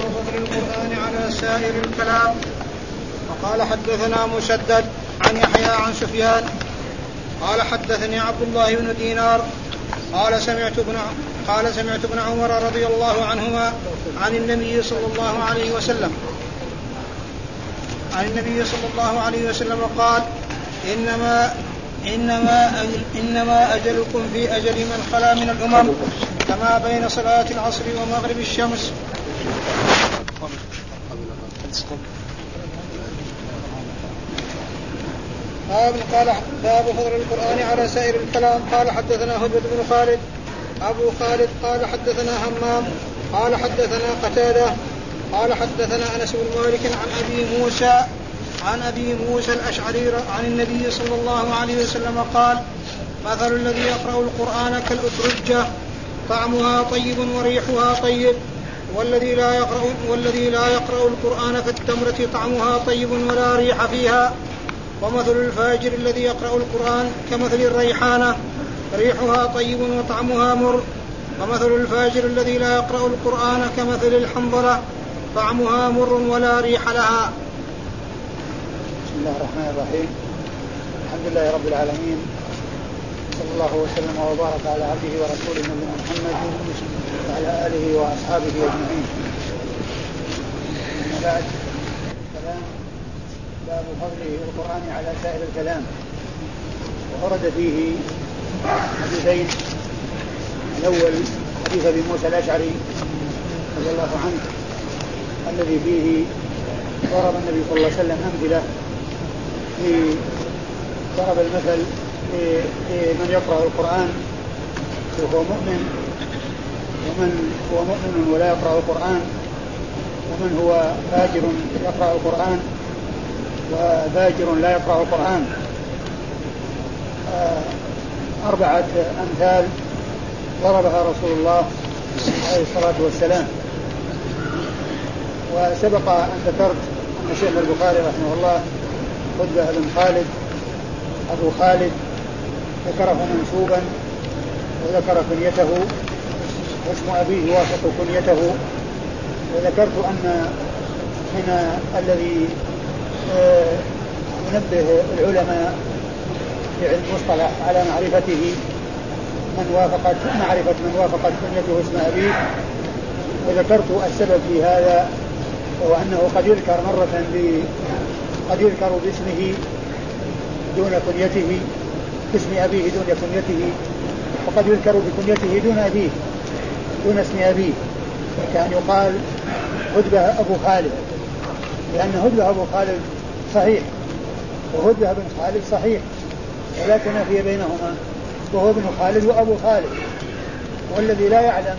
فضل القرآن على سائر الكلام. وقال حدثنا مسدد عن يحيى عن سفيان قال حدثني عبد الله بن دينار قال سمعت ابن عمر رضي الله عنهما عن النبي صلى الله عليه وسلم قال إنما أجلكم في أجل من خلا من الأمم كما بين صلاة العصر ومغرب الشمس. قال باب فضل القرآن على سائر الكلام. قال حدثنا هدبة بن خالد أبو خالد قال حدثنا همام قال حدثنا قتادة قال حدثنا أنس بن مالك عن أبي موسى الأشعري عن النبي صلى الله عليه وسلم قال مثل الذي يقرأ القرآن كالأترجة طعمها طيب وريحها طيب والذي لا يقرأ القرآن كالتمرة طعمها طيب ولا ريح فيها. ومثل الفاجر الذي يقرأ القرآن كمثل الريحانة ريحها طيب وطعمها مر. ومثل الفاجر الذي لا يقرأ القرآن كمثل الحنظلة طعمها مر ولا ريح لها. بسم الله الرحمن الرحيم. الحمد لله رب العالمين صلى الله وسلم وبارك على عبده ورسوله نبينا محمد وعلى آله وأصحابه أجمعين. أما بعد الكلام باب فضل القرآن على سائر الكلام. وورد فيه حديثين. الأول حديث أبي موسى الأشعري رضي الله عنه الذي فيه ضرب النبي صلى الله عليه وسلم أمثلة ضرب المثل لمن يقرأ القرآن وهو مؤمن ومن هو مؤمن ولا يقرأ القرآن ومن هو فاجر يقرأ القرآن وفاجر لا يقرأ القرآن. 4 أمثال ضربها رسول الله عليه الصلاة والسلام. وسبق أن ذكرت أن الشيخ البخاري رحمه الله هدبة بن خالد أبو خالد ذكره منسوبا وذكر كنيته واسم أبيه وافق كنيته. وذكرت أن من الذي ينبه العلماء في علم المصطلح على معرفة من وافقت كنيته اسم أبيه. وذكرت السبب في هذا وهو أنه قد يذكر باسمه دون كنيته باسم أبيه دون كنيته وقد يذكر بكنيته دون أبيه دون اسم أبيه كان يقال هدبة أبو خالد لأن هدبة أبو خالد صحيح وهدبة بن خالد صحيح ولا تنافي بينهما وهو ابن خالد وأبو خالد. والذي لا يعلم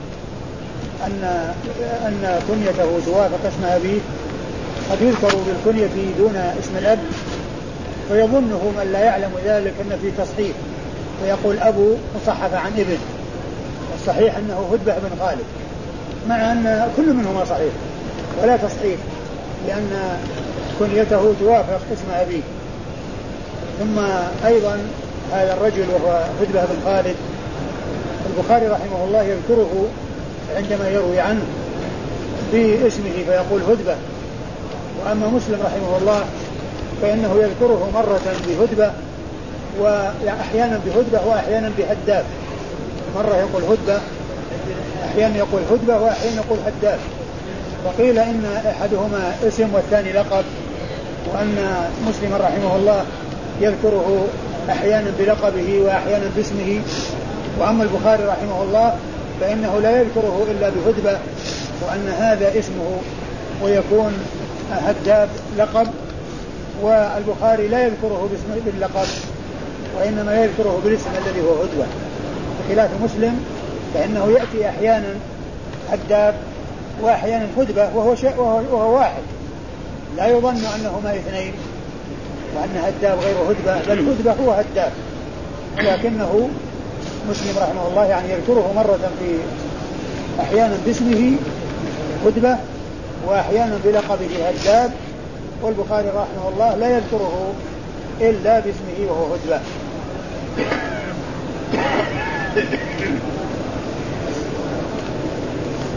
أن كنيته توافق اسم أبيه قد يذكر بالكنية دون اسم الأب فيظنه من لا يعلم ذلك أن في تصحيح ويقول أبو مصحف عن ابن. الصحيح أنه هدبة بن خالد مع أن كل منهما صحيح ولا تصحيح لأن كنيته توافق اسم أبيه. ثم أيضا هذا الرجل وهو هدبة بن خالد البخاري رحمه الله يذكره عندما يروي عنه باسمه فيقول هدبة. وأما مسلم رحمه الله فإنه يذكره مرة بهدبة وأحيانا بهدبة وأحيانا بهداب. مرة يقول هدبة أحيانا يقول هدبة وأحيانا يقول هداب. وقيل إن أحدهما اسم والثاني لقب وأن مسلم رحمه الله يذكره أحيانا بلقبه وأحيانا باسمه. وأما البخاري رحمه الله فإنه لا يذكره إلا بهدبة وأن هذا اسمه ويكون هداب لقب. والبخاري لا يذكره باللقب وإنما يذكره بالاسم الذي هو هدبة بخلاف مسلم فإنه يأتي أحيانا هداب وأحيانا هدبة وهو واحد لا يظن أنهما اثنين وأن هداب غير هدبة بل هدبة هو هداب. ولكنه مسلم رحمه الله يعني يذكره مرة في أحيانا باسمه هدبة وأحيانا بلقبه هداب. والبخاري رحمه الله لا يذكره إلا باسمه وهو هدبة.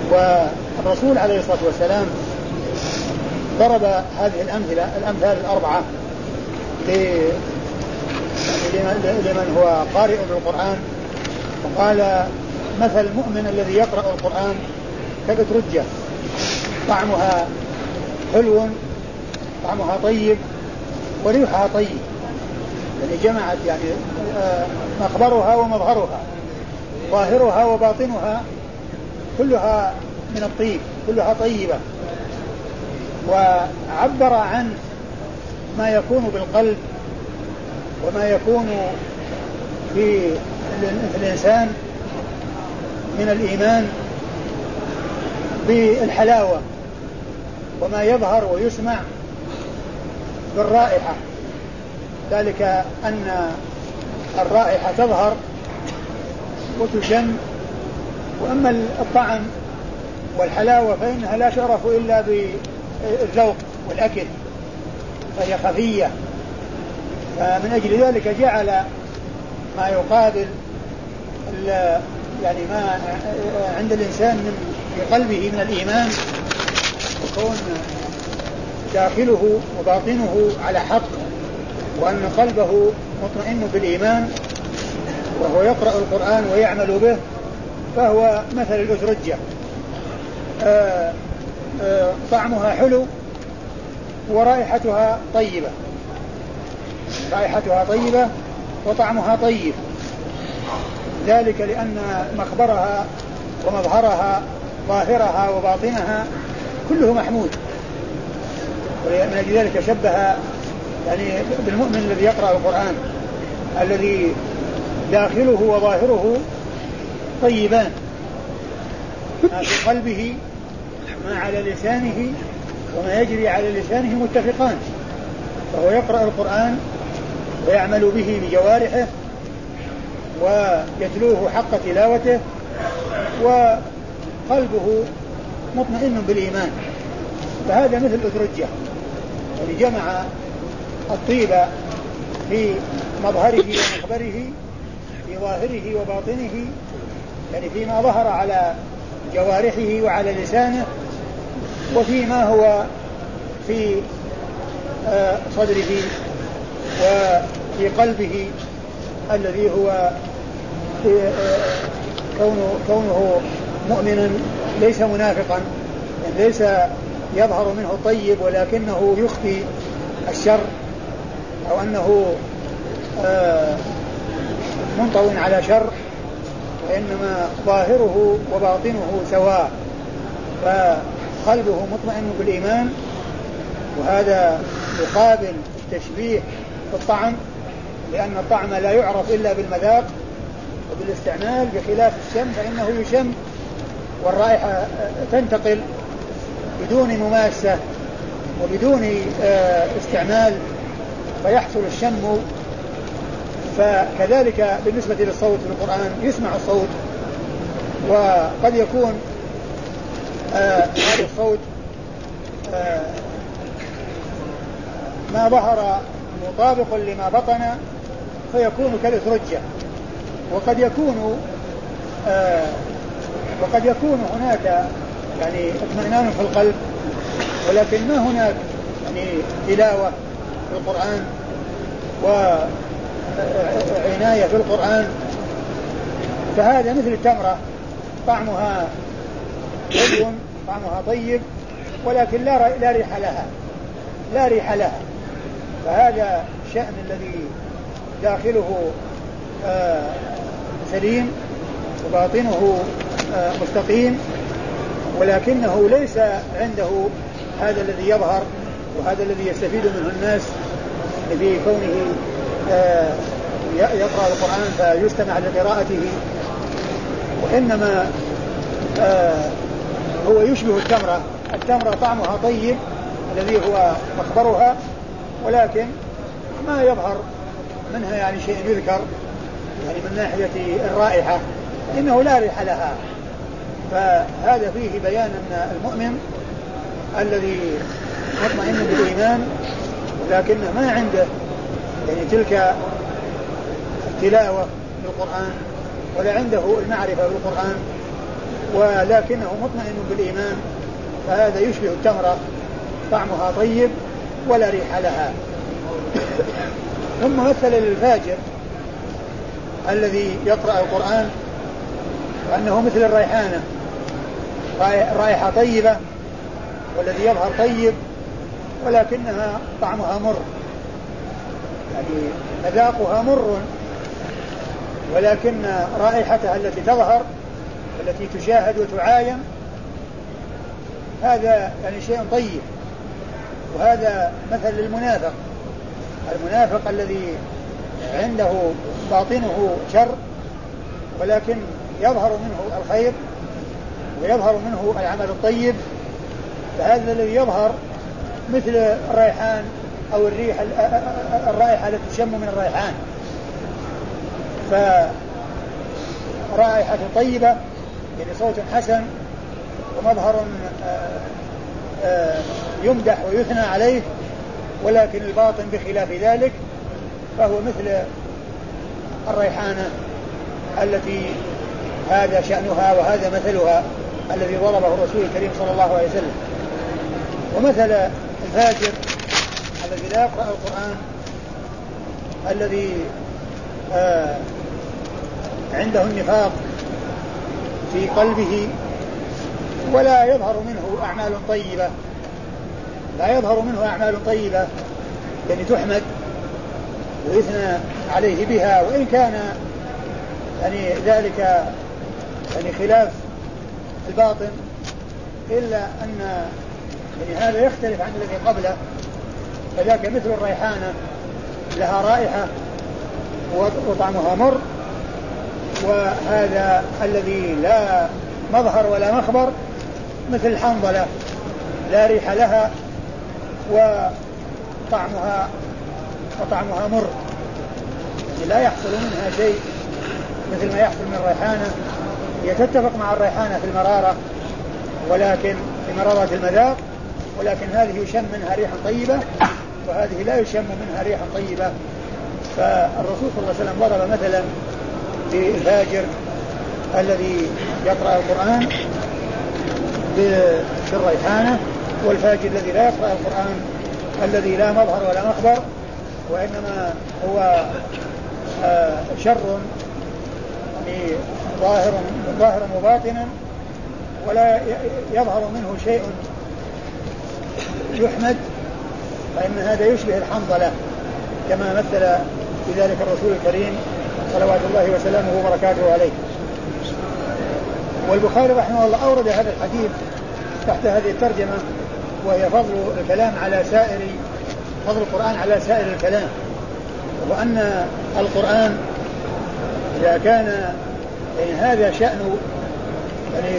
والرسول عليه الصلاة والسلام ضرب هذه الأمثال الأربعة لمن هو قارئ بالقرآن، وقال مثل المؤمن الذي يقرأ القرآن كالأترجة طعمها حلو، طعمها طيب وريحها طيب، يعني جمعت يعني مخبرها ومظهرها، ظاهرها وباطنها كلها من الطيب، كلها طيبة. وعبر عن ما يكون بالقلب وما يكون في الإنسان من الإيمان بالحلاوة، وما يظهر ويسمع بالرائحة، ذلك أن الرائحة تظهر وتشم، وأما الطعم والحلاوة فإنها لا تعرف إلا بالذوق والأكل، فهي خفية. فمن أجل ذلك جعل ما يقابل يعني ما عند الإنسان في قلبه من الإيمان يكون داخله وباطنه على حق، وأن قلبه مطمئن بالإيمان وهو يقرأ القرآن ويعمل به، فهو مثل الأترجة طعمها حلو ورائحتها طيبة، رائحتها طيبة وطعمها طيب، ذلك لأن مخبرها ومظهرها ظاهرها وباطنها كله محمود. ومن أجل ذلك شبه يعني بالمؤمن الذي يقرأ القرآن الذي داخله وظاهره طيبان، ما في قلبه ما على لسانه وما يجري على لسانه متفقان، فهو يقرأ القرآن ويعمل به بجوارحه ويتلوه حق تلاوته وقلبه مطمئن بالإيمان، فهذا مثل الأترجة، يعني جمع الطيبة في مظهره ومخبره، في ظاهره وباطنه، يعني فيما ظهر على جوارحه وعلى لسانه، وفيما هو في صدره وفي قلبه الذي هو كونه مؤمنا ليس منافقا، يعني ليس يظهر منه الطيب ولكنه يخفي الشر، أو أنه منطو على شر، وإنما ظاهره وباطنه سواء، فقلبه مطمئن بالإيمان. وهذا يقابل التشبيه بالطعم، لأن الطعم لا يعرف إلا بالمذاق وبالاستعمال، بخلاف الشم فإنه يشم والرائحة تنتقل بدون مماسة وبدون استعمال فيحصل الشم. فكذلك بالنسبة للصوت في القرآن يسمع الصوت، وقد يكون هذا الصوت ما ظهر مطابق لما بطن فيكون كالأترجة، وقد يكون هناك يعني اطمئنان في القلب، ولكن ما هناك يعني تلاوة في القرآن وعناية في القرآن. فهذا مثل التمرة طعمها حلو، طعمها طيب، ولكن لا ريح لها، فهذا الشأن الذي داخله سليم وباطنه مستقيم، ولكنه ليس عنده هذا الذي يظهر وهذا الذي يستفيد منه الناس في كونه يقرأ القرآن فيستمع لقراءته، وإنما هو يشبه التمرة طعمها طيب الذي هو مخبرها، ولكن ما يظهر منها يعني شيء يذكر يعني من ناحية الرائحة، إنه لا ريح لها. فهذا فيه بيان أن المؤمن الذي مطمئن بالإيمان ولكنه ما عنده يعني تلك التلاوة بالقرآن ولا عنده المعرفة بالقرآن ولكنه مطمئن بالإيمان، فهذا يشبه التمرة طعمها طيب ولا ريح لها. ثم مثل للفاجر الذي يقرأ القرآن وأنه مثل الريحانة، رائحة طيبة والذي يظهر طيب ولكنها طعمها مر، يعني مذاقها مر، ولكن رائحتها التي تظهر والتي تشاهد وتعاين هذا يعني شيء طيب. وهذا مثل للمنافق، المنافق الذي عنده باطنه شر ولكن يظهر منه الخير ويظهر منه العمل الطيب، فهذا الذي يظهر مثل الريحان أو الرائحة التي تشم من الريحان، فرائحة طيبة يعني صوت حسن ومظهر يمدح ويثنى عليه، ولكن الباطن بخلاف ذلك، فهو مثل الريحانة التي هذا شأنها وهذا مثلها الذي ضربه الرسول الكريم صلى الله عليه وسلم. ومثل الفاجر الذي لا يقرأ القرآن الذي عنده النفاق في قلبه ولا يظهر منه أعمال طيبة، لا يظهر منه أعمال طيبة يعني تحمد ويثنى عليه بها، وإن كان يعني ذلك يعني خلاف الباطن، إلا أن يعني هذا يختلف عن الذي قبله، فذاك مثل الريحانة لها رائحة وطعمها مر، وهذا الذي لا مظهر ولا مخبر مثل الحنظلة لا ريح لها وطعمها مر، يعني لا يحصل منها شيء مثل ما يحصل من الريحانة. هي تتفق مع الريحانة في المرارة ولكن في مرارة المذاق، ولكن هذه يشم منها ريحا طيبة وهذه لا يشم منها ريحا طيبة. فالرسول صلى الله عليه وسلم ضرب مثلا بالفاجر الذي يقرأ القرآن بالريحانة، والفاجر الذي لا يقرأ القرآن الذي لا مظهر ولا مخبر، وإنما هو شر ظاهر وباطنا ولا يظهر منه شيء يحمد، فإن هذا يشبه الحنظلة كما مثل بذلك الرسول الكريم صلوات الله وسلامه وبركاته عليه. والبخاري رحمه الله أورد هذا الحديث تحت هذه الترجمة، وهي فضل القرآن على سائر الكلام، وأن القرآن إذا كان يعني هذا شأن يعني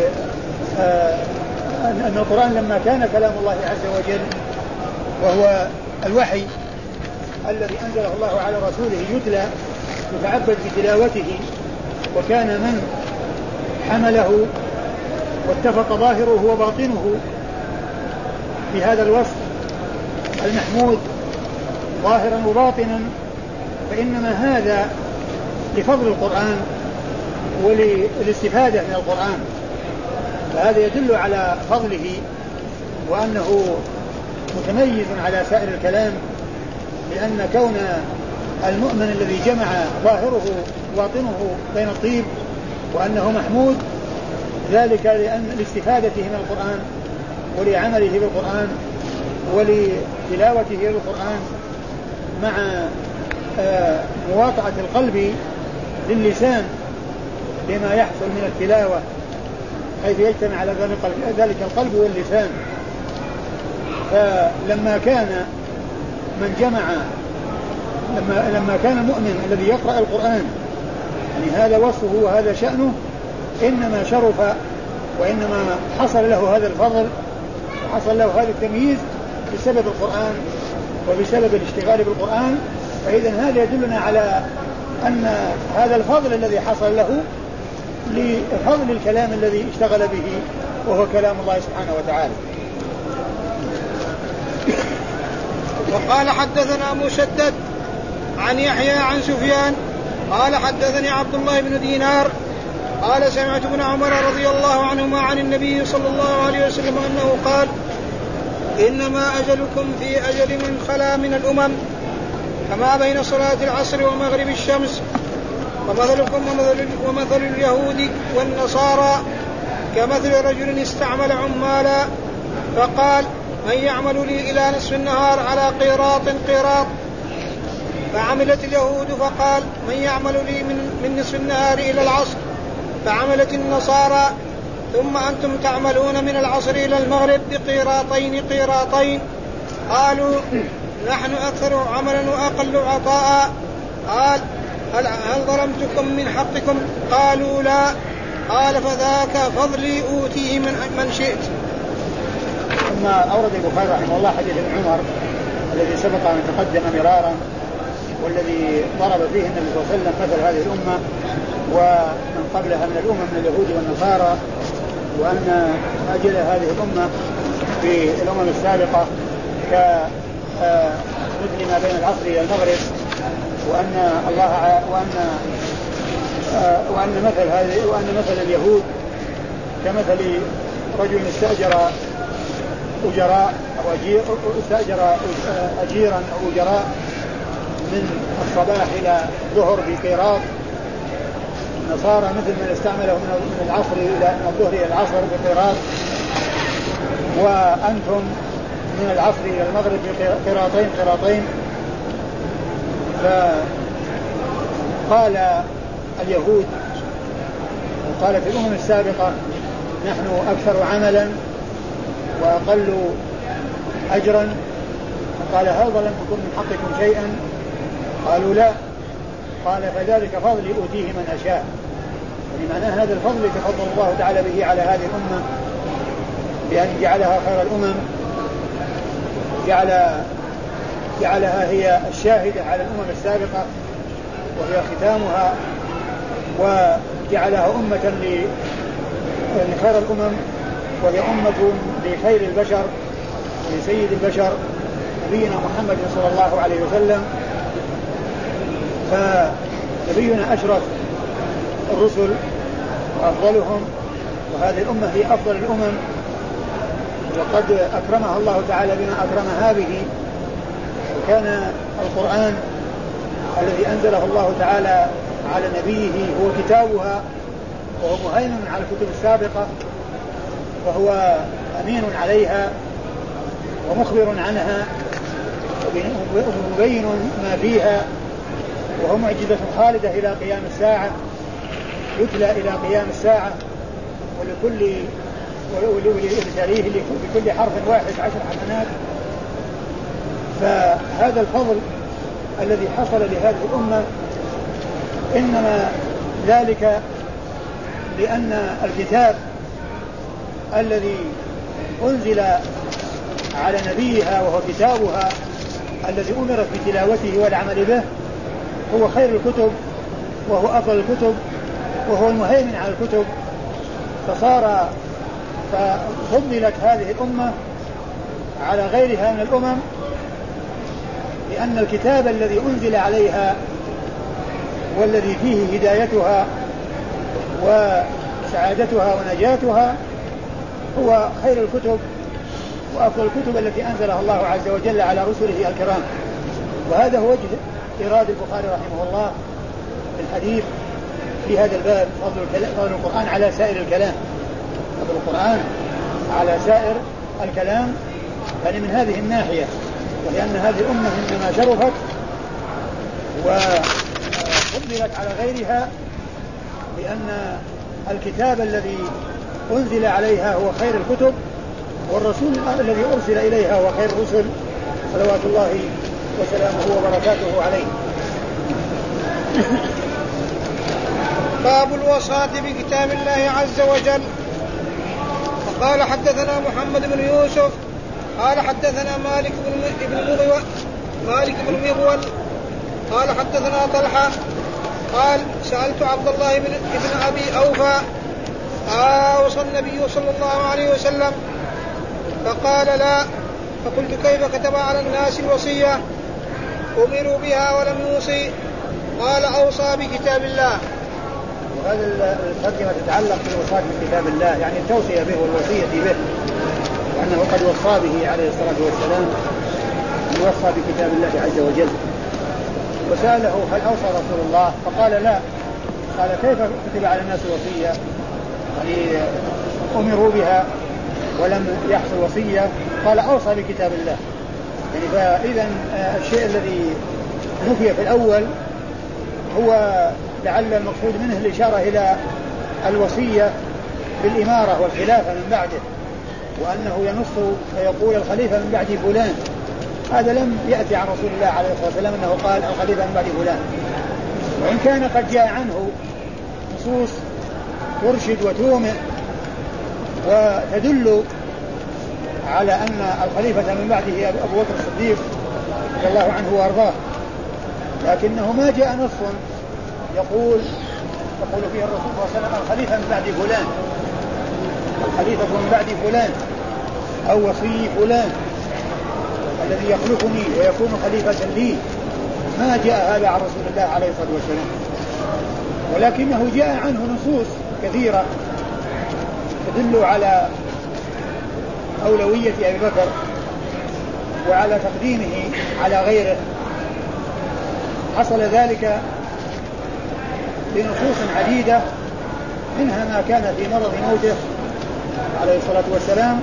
أن القرآن لما كان كلام الله عز وجل وهو الوحي الذي أنزله الله على رسوله يتلى يتعبد بتلاوته، وكان من حمله واتفق ظاهره وباطنه بهذا الوصف المحمود ظاهرا وباطنا، فإنما هذا لفضل القرآن وللاستفادة من القرآن، فهذا يدل على فضله وأنه متميز على سائر الكلام، لأن كون المؤمن الذي جمع ظاهره وباطنه بين الطيب وأنه محمود ذلك لأن لاستفادته من القرآن ولعمله بالقرآن ولتلاوته للقرآن مع مواطعة القلب للسان بما يحصل من التلاوة، حيث يجتمع على ذلك القلب واللسان. فلما كان من جمع لما كان المؤمن الذي يقرأ القرآن يعني هذا وصفه وهذا شأنه، إنما شرف وإنما حصل له هذا الفضل وحصل له هذا التمييز بسبب القرآن وبسبب الاشتغال بالقرآن. فإذا هذا يدلنا على أن هذا الفضل الذي حصل له لفضل الكلام الذي اشتغل به وهو كلام الله سبحانه وتعالى. وقال حدثنا مسدد عن يحيى عن سفيان قال حدثني عبد الله بن دينار قال سمعت ابن عمر رضي الله عنهما عن النبي صلى الله عليه وسلم أنه قال إنما أجلكم في أجل من خلا من الأمم كما بين صلاة العصر ومغرب الشمس ومثلكم ومثل اليهود والنصارى كمثل رجل استعمل عمالا فقال من يعمل لي إلى نصف النهار على قيراط فعملت اليهود فقال من يعمل لي من نصف النهار إلى العصر فعملت النصارى ثم أنتم تعملون من العصر إلى المغرب بقيراطين قالوا نحن أكثر عملا وأقل عطاء قال هل ظلمتكم من حقكم قالوا لا قال فذاك فضلي أوتيه من شئت. ثم أورد البخاري رحمه الله حديث ابن عمر الذي سبق أن تقدم مرارا والذي ضرب فيه النبي صلى الله عليه وسلم مثل هذه الأمة ومن قبلها من الأمم من اليهود والنصارى وأن أجل هذه الأمة في الأمم السابقة كمثل ما بين العصر إلى المغرب وأن مثل اليهود كمثل رجل استأجر أجيرا أو أجراء من الصباح إلى الظهر بقيراط. النصارى مثل من استعمله من الظهر إلى العصر بقيراط وأنتم من العصر إلى المغرب بقيراطين. فقال اليهود وقال في الأمم السابقة نحن أكثر عملا وأقل أجرا فقال هل ظلمتكم من حقكم شيئا قالوا لا قال فذلك فضلي أوتيه من أشاء. يعني هذا الفضل يتفضل الله تعالى به على هذه الأمة بأن جعلها خير الأمم جعلها هي الشاهدة على الأمم السابقة وهي ختامها وجعلها أمة لخير الأمم وهي أمة لخير البشر لسيد البشر نبينا محمد صلى الله عليه وسلم. فنبينا أشرف الرسل وأفضلهم وهذه الأمة هي أفضل الأمم وقد أكرمها الله تعالى بما أكرمها به. وكان القرآن الذي أنزله الله تعالى على نبيه هو كتابها وهو مهيمن على الكتب السابقة وهو أمين عليها ومخبر عنها ومبين ما فيها وهو معجزة خالدة إلى قيام الساعة يتلى إلى قيام الساعة لكل حرف واحد 10 حسنات. فهذا الفضل الذي حصل لهذه الأمة إنما ذلك لأن الكتاب الذي أنزل على نبيها وهو كتابها الذي أمرت بتلاوته والعمل به هو خير الكتب وهو أفضل الكتب وهو المهيمن على الكتب. ففضلت هذه الأمة على غيرها من الأمم لأن الكتاب الذي أنزل عليها والذي فيه هدايتها وسعادتها ونجاتها هو خير الكتب وأفضل الكتب التي أنزلها الله عز وجل على رسله الكرام. وهذا هو وجه إرادة البخاري رحمه الله الحديث في هذا الباب فضل القرآن على سائر الكلام فضل القرآن على سائر الكلام يعني من هذه الناحية ولأن هذه الأمة إنما شرفت وفضلت على غيرها لأن الكتاب الذي أنزل عليها هو خير الكتب والرسول الذي أرسل إليها هو خير الرسل صلوات الله وسلامه وبركاته عليه. باب الوصاة بكتاب الله عز وجل. وقال حدثنا محمد بن يوسف قال حدثنا مالك بن مغول قال حدثنا طلحة قال سألت عبد الله بن أبي أوفى أوصى النبي صلى الله عليه وسلم فقال لا فقلت كيف كتب على الناس الوصية أمروا بها ولم يوصي قال أوصى بكتاب الله. هذه المقدمة تتعلق بالوصاة بكتاب الله، يعني التوصية به والوصية به، وأنه قد وصى به عليه الصلاة والسلام أن يوصى بكتاب الله عز وجل. وسأله هل أوصى رسول الله؟ فقال لا. قال كيف كتب على الناس وصية؟ يعني أمروا بها ولم يحصل وصية. قال أوصى بكتاب الله. يعني فإذا الشيء الذي نفي في الأول هو لعل المقصود منه الإشارة إلى الوصية بالإمارة والخلافة من بعده، وأنه ينص فيقول الخليفة من بعد فلان. هذا لم يأتي عن رسول الله عليه الصلاة والسلام أنه قال الخليفة من بعد فلان، وإن كان قد جاء عنه نصوص ترشد وتومئ وتدل على أن الخليفة من بعده أبو بكر الصديق رضي الله عنه وأرضاه، لكنه ما جاء نص يقول فيه الرسول صلى الله عليه وسلم الخليفة من بعد فلان، الخليفة من بعد فلان أو وصي فلان الذي يخلفني ويكون خليفة لي. ما جاء هذا عن رسول الله عليه الصلاة والسلام، ولكنه جاء عنه نصوص كثيرة تدل على أولوية أبي بكر وعلى تقديمه على غيره. حصل ذلك بنصوص عديدة، منها ما كان في مرض موته عليه الصلاة والسلام،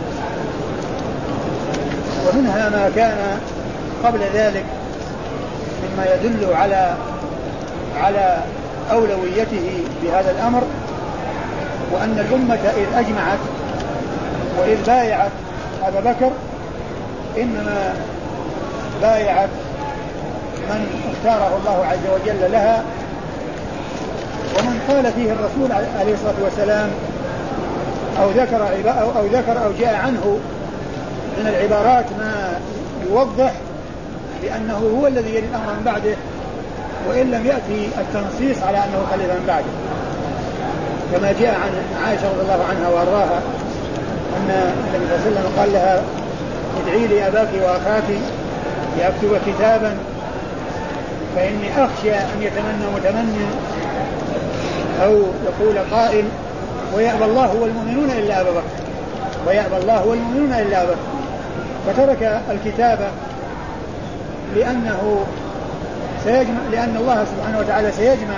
ومنها ما كان قبل ذلك مما يدل على أولويته بهذا الأمر، وأن الأمة إذ أجمعت وإذ بايعت أبا بكر إنما بايعت من اختاره الله عز وجل لها، ومن قال فيه الرسول عليه الصلاة والسلام أو ذكر أو جاء عنه من العبارات ما يوضح بأنه هو الذي يلي الأمر من بعده، وإن لم يأتي التنصيص على أنه خليفة من بعده، كما جاء عن عائشة رضي الله عنها وأرضاها أن النبي صلى الله عليه وسلم قال لها ادعي لي أباك وأخاك لأكتب كتابا فإني أخشى أن يتمنى متمنى أو يقول قائل ويأبى الله والمؤمنون إلا أبا بكر، ويأبى الله والمؤمنون إلا أبا بكر. فترك الكتابة لأن الله سبحانه وتعالى سيجمع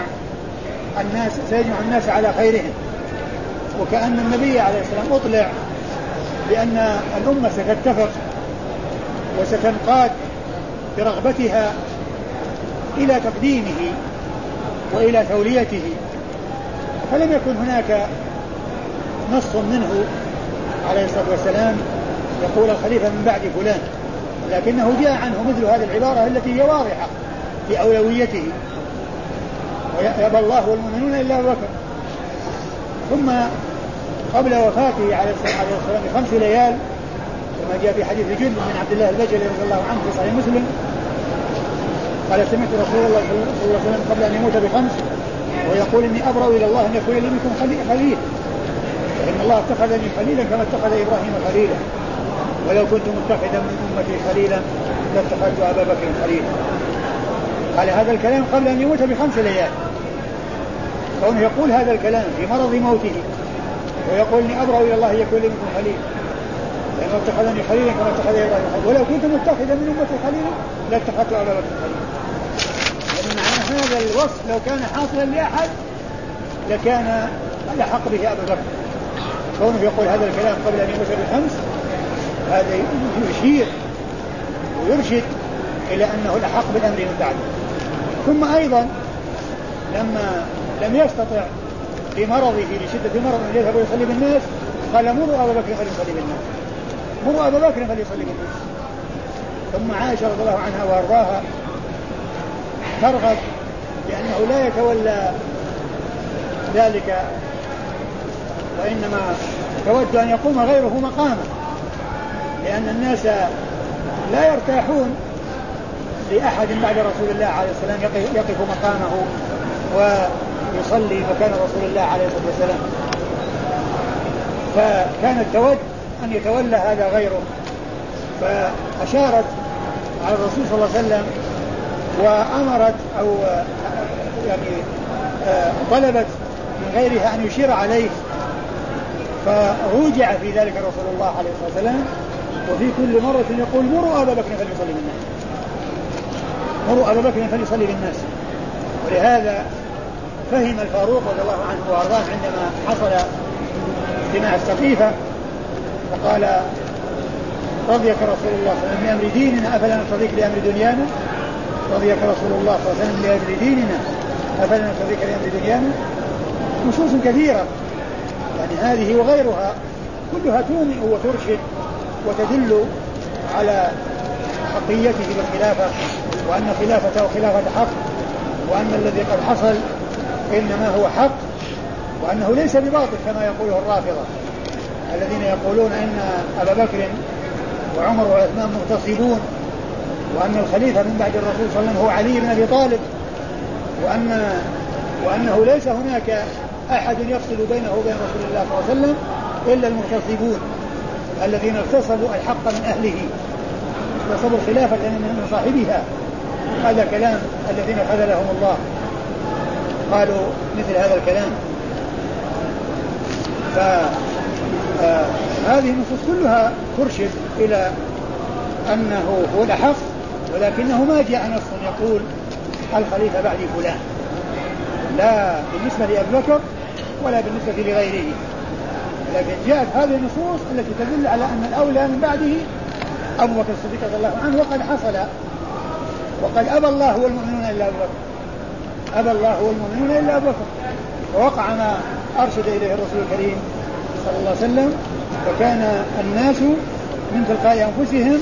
الناس على خيرهم، وكأن النبي عليه السلام أطلع بأن الأمة ستتفق وستنقاد برغبتها إلى تقديمه وإلى توليته، فلم يكن هناك نص منه عليه الصلاة والسلام يقول الخليفة من بعد فلان، لكنه جاء عنه مثل هذه العبارة التي هي واضحة في أولويته، ويأبى الله والمؤمنون إلا أبو بكر. ثم قبل وفاته عليه الصلاة والسلام ب5 ليال كما جاء في حديث جند بن عبد الله البجلي رضي الله عنه في صحيح مسلم قال سمعت رسول الله صلى الله عليه وسلم قبل أن يموت ب5 ويقول إني أبرأ إلى الله أن يكون لي منكم خليل، فإن الله اتخذني خليلا كما اتخذ إبراهيم خليلا، ولو كنت متخذا من أمتي خليلا لاتخذت أبا بكر خليلا. قال هذا الكلام قبل أن يموت ب5 ليال، كونه يقول هذا الكلام في مرض موته ويقول إني أبرأ إلى الله أن يكون لي منكم خليل لأنه اتخذني خليلا كما اتخذ إبراهيم خليلا، ولو كنت متخذا من أمتي خليلا لاتخذت أبا بكر خليلا. يعني معنى هذا الوصف لو كان حاصلا لأحد لكان لحق به أبا بكر، كونه يقول هذا الكلام قبل أن يموت ب5 هذا يشير ويرشد إلى أنه لحق بالأمر من بعده. ثم أيضا لما لم يستطع بمرضه لشدة مرض أن يذهب ويصلي بالناس قال مروا أبا بكر فليصلي بالناس، مروا أبا بكر فليصلي بالناس. ثم عائشة رضي الله عنها وأرضاها ترغب بأنه لا يتولى ذلك، وإنما تود أن يقوم غيره مقامه، لأن الناس لا يرتاحون لأحد بعد رسول الله عليه السلام يقف مقامه ويصلي مكان رسول الله عليه الصلاة والسلام، فكانت تود أن يتولى هذا غيره، فأشارت على الرسول صلى الله عليه وسلم وأمرت أو يعني طلبت من غيرها أن يشير عليه، فروجع في ذلك رسول الله عليه الصلاة والسلام، وفي كل مرة يقول مروا أبا بكر فليصلي بالناس، مروا أبا بكر فليصلي بالناس. ولهذا فهم الفاروق رضي الله عنه وأرضاه عندما حصل اجتماع السقيفة فقال رضيك رسول الله صلى الله عليه وسلم لأمر ديننا أفلا نرتضيك لأمر دنيانا، رضيك رسول الله صلى الله عليه وسلم لأمر ديننا أفلا نرتضيك لأمر دنيانا. نصوص كثيرة يعني هذه وغيرها كلها تومئ وترشد وتدل على حقيته بالخلافة، وأن خلافته خلافة حق، وأن الذي قد حصل إنما هو حق، وأنه ليس بباطل كما يقوله الرافضة الذين يقولون إن أبا بكر وعمر وعثمان مغتصبون، وأن الخليفة من بعد الرسول صلى الله عليه وسلم هو علي بن أبي طالب، وأنه ليس هناك أحد يفصل بينه وبين رسول الله صلى الله عليه وسلم إلا المغتصبون الذين اغتصبوا الحق من أهله، اغتصبوا الخلافة من صاحبها. هذا كلام الذين خذلهم الله قالوا مثل هذا الكلام. فهذه النصوص كلها ترشد إلى أنه هو الأحق، ولكنه ما جاء نص يقول الخليفة بعد فلان، لا بالنسبة لأبي بكر ولا بالنسبة لغيره، لكن جاءت هذه النصوص التي تدل على أن الأولى من بعده أبو بكر الصديق رضي الله عنه، وقد حصل، وقد أبى الله والمؤمنون إلا أبو بكر، أبى الله والمؤمنون إلا أبو بكر، ووقع ما أرشد إليه الرسول الكريم صلى الله عليه وسلم، وكان الناس من تلقاء أنفسهم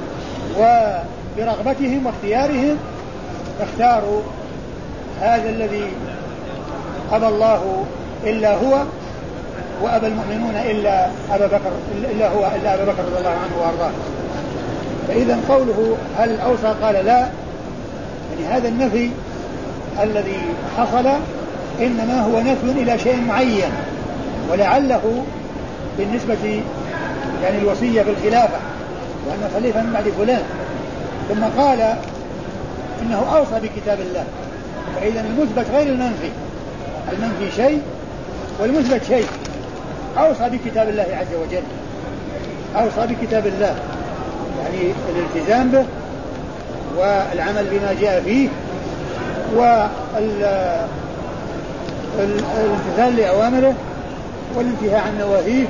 وبرغبتهم واختيارهم اختاروا هذا الذي أبى الله إلا هو، وأبى المؤمنون إلا أبا بكر إلا أبا بكر رضي الله عنه وأرضاه. فإذا قوله هل أوصى قال لا، يعني هذا النفي الذي حصل إنما هو نفي إلى شيء معين، ولعله بالنسبة يعني الوصية بالخلافة وأن خليفة من بعد فلان، ثم قال إنه أوصى بكتاب الله. فإذا المثبت غير المنفي، المنفي شيء والمثبت شيء. أوصى بكتاب الله عز وجل، أوصى بكتاب الله يعني الالتزام به والعمل بما جاء فيه والامتثال لأوامره والانتهاء عن نواهيه.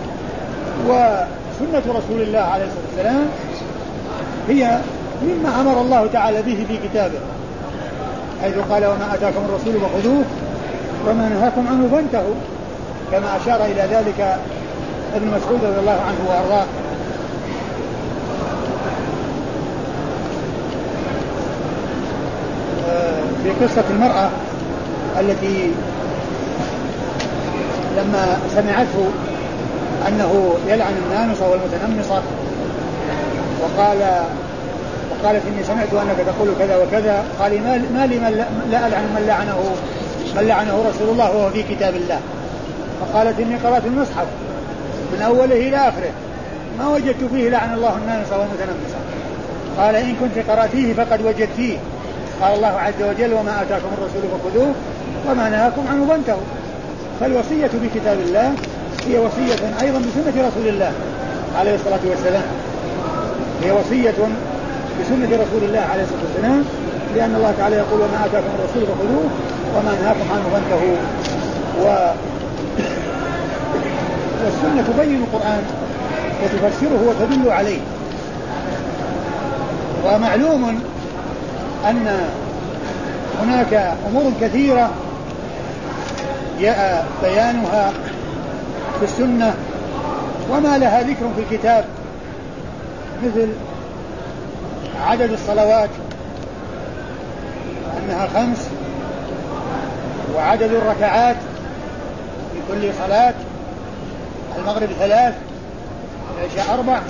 وسنة رسول الله عليه الصلاة والسلام هي مما أمر الله تعالى به في كتابه، حيث قال وما أتاكم الرسول فخذوه وما نهاكم عنه فانتهوا، كما أشار إلى ذلك ابن مسعود رضي الله عنه وأرضاه. في قصة المرأة التي لما سمعته أنه يلعن النامصة والمتنمصة وقالت إني سمعت أنك تقول كذا وكذا، قال ما لي لا ألعن من لعنه رسول الله وهو في كتاب الله. فقالت إني قرأت المصحف من أوله إلى آخره ما وجدت فيه لعن الله النامصة والمتنمصة. قال إن كنت قرأتيه فقد وجدتيه، قال الله عز وجل وما آتاكم الرسول فخذوه وما نهاكم عنه فانتهوا. فالوصية بكتاب الله هي وصية أيضا بسنة رسول الله عليه الصلاة والسلام، هي وصية بسنة رسول الله عليه الصلاة والسلام، لأن الله تعالى يقول وما آتاكم الرسول فخذوه وما نهاكم عنه فانتهوا. والسنة تبين القرآن وتفسره وتدل عليه. ومعلوم أن هناك أمور كثيرة جاء بيانها في السنة وما لها ذكر في الكتاب، مثل عدد الصلوات أنها 5، وعدد الركعات في كل صلاة، المغرب 3، العشاء 4،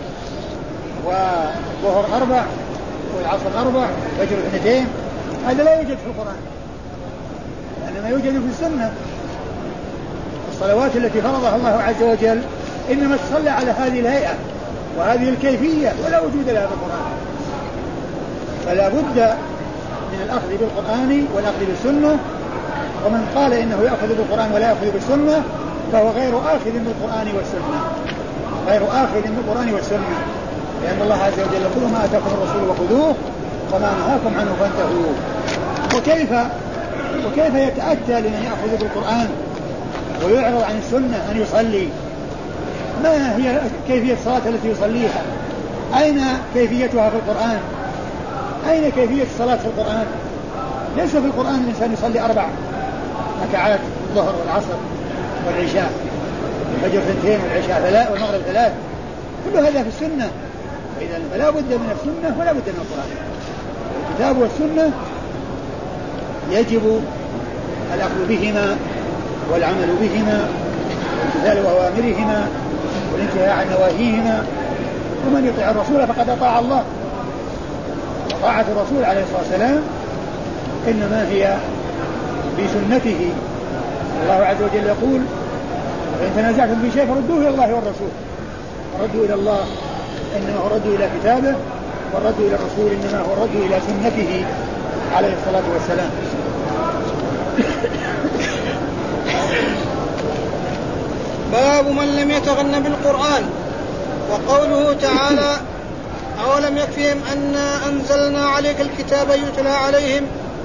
والظهر 4، والعصر 4، والفجر 2. هذا لا يوجد في القرآن، إنما يوجد في السنة. الصلوات التي فرضها الله عز وجل إنما تصلى على هذه الهيئة وهذه الكيفية ولا وجود لها في القرآن. فلا بد من الأخذ بالقرآن والأخذ بالسنة ومن قال إنه يأخذ بالقرآن ولا يأخذ بالسنة فهو غير آخذ بالقرآن والسنة، غير آخذ بالقرآن والسنة، لأن الله عز وجل كل ما أتاكم الرسول وخذوه وما نهاكم عنه فانتهوا. وكيف يتأتى لمن يأخذ بالقرآن ويعرض عن السنة أن يصلي؟ ما هي كيفية الصلاة التي يصليها؟ أين كيفيتها في القرآن؟ أين كيفية الصلاة في القرآن؟ ليس في القرآن الإنسان يصلي 4 ركعات الظهر والعصر والعشاء، الفجر 2 والعشاء 3 والمغرب 3، كل هذا في السنة. إذا فلا بد من السنة ولا بد من القرآن. الكتاب والسنة يجب الأخذ بهما والعمل بهما والامتثال أوامرهما والانتهاء عن نواهيهما، ومن يطيع الرسول فقد أطاع الله. وطاعة الرسول عليه الصلاة والسلام إنما هي بسنته. الله عز وجل يقول: فإن تنازعتم في شيء فردوه إلى الله والرسول. الرد إلى الله إنما هو الرد إلى كتابه، والرد إلى الرسول إنما هو الرد إلى سنته عليه الصلاة والسلام. باب من لم يتغن بالقرآن. وقوله تعالى: أولم يكفهم أنا أنزلنا عليك الكتاب يتلى عليهم.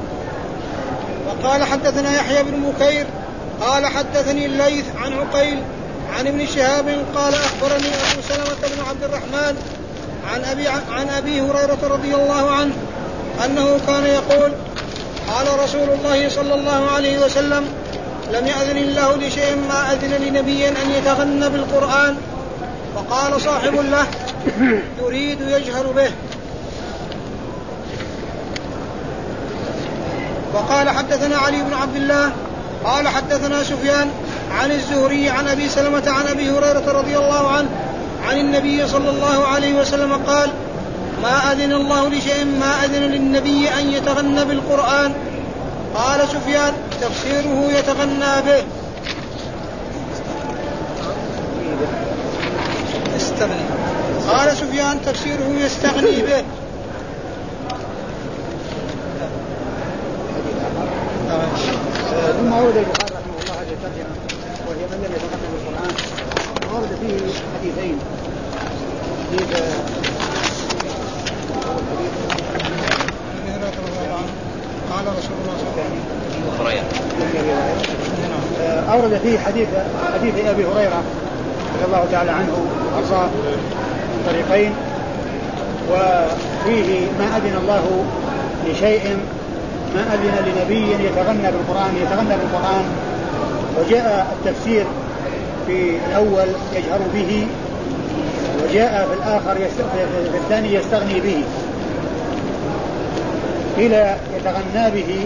وقال حدثنا يحيى بن بكير قال حدثني الليث عن عقيل عن ابن شهاب قال أخبرني أبو سلمة بن عبد الرحمن عن أبي هريرة رضي الله عنه أنه كان يقول: قال رسول الله صلى الله عليه وسلم: لم يأذن الله لشيء ما أذن لنبي أن يتغنى بالقرآن. فقال صاحب له: يريد يجهر به. وقال حدثنا علي بن عبد الله قال حدثنا سفيان عن الزهري عن أبي سلمة عن أبي هريرة رضي الله عنه عن النبي صلى الله عليه وسلم قال: ما أذن الله لشيء ما أذن للنبي أن يتغنى بالقرآن. قال سفيان: تفسيره يتغنى به. استغني. قال سفيان: تفسيره يستغني به. ثم ورد البخاري رحمه الله هذه الترجمة وهي من لم يتغنى بالقرآن، ورد فيه حديثين: قال رسول الله صلى الله عليه وسلم أورد فيه حديث أبي هريرة رضي الله تعالى عنه وأرضاه من طريقين، وفيه ما أذن الله لشيء ما أذن لنبي يتغنى بالقرآن، وجاء التفسير في الأول يجهر به، وجاء في الآخر في الثاني يستغني به. قيل يتغنى به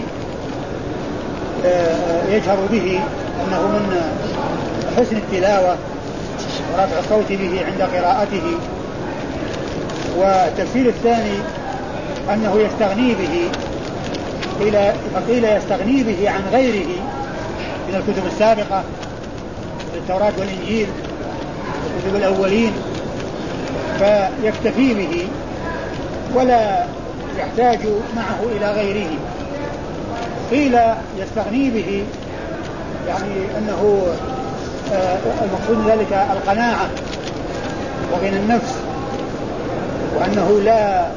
يجهر به أنه من حسن التلاوة ورفع الصوت به عند قراءته، والتفسير الثاني أنه يستغني به. فقيل يستغني به عن غيره من الكتب السابقة التوراة والإنجيل الكتب الأولين، فيكتفي به ولا يحتاج معه إلى غيره. قيل يستغني به يعني أنه المقصود ذلك القناعة وغنى النفس، وأنه لا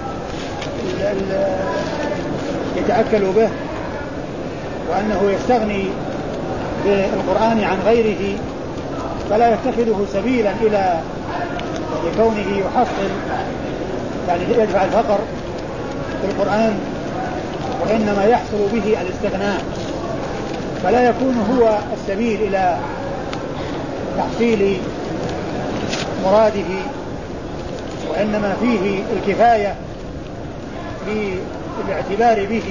يتأكل به، وأنه يستغني بالقرآن عن غيره، فلا يتخذه سبيلا إلى لكونه يحصل يعني يدفع الفقر بالقرآن، وإنما يحصل به الاستغناء، فلا يكون هو السبيل إلى تحصيل مراده، وإنما فيه الكفاية بالاعتبار به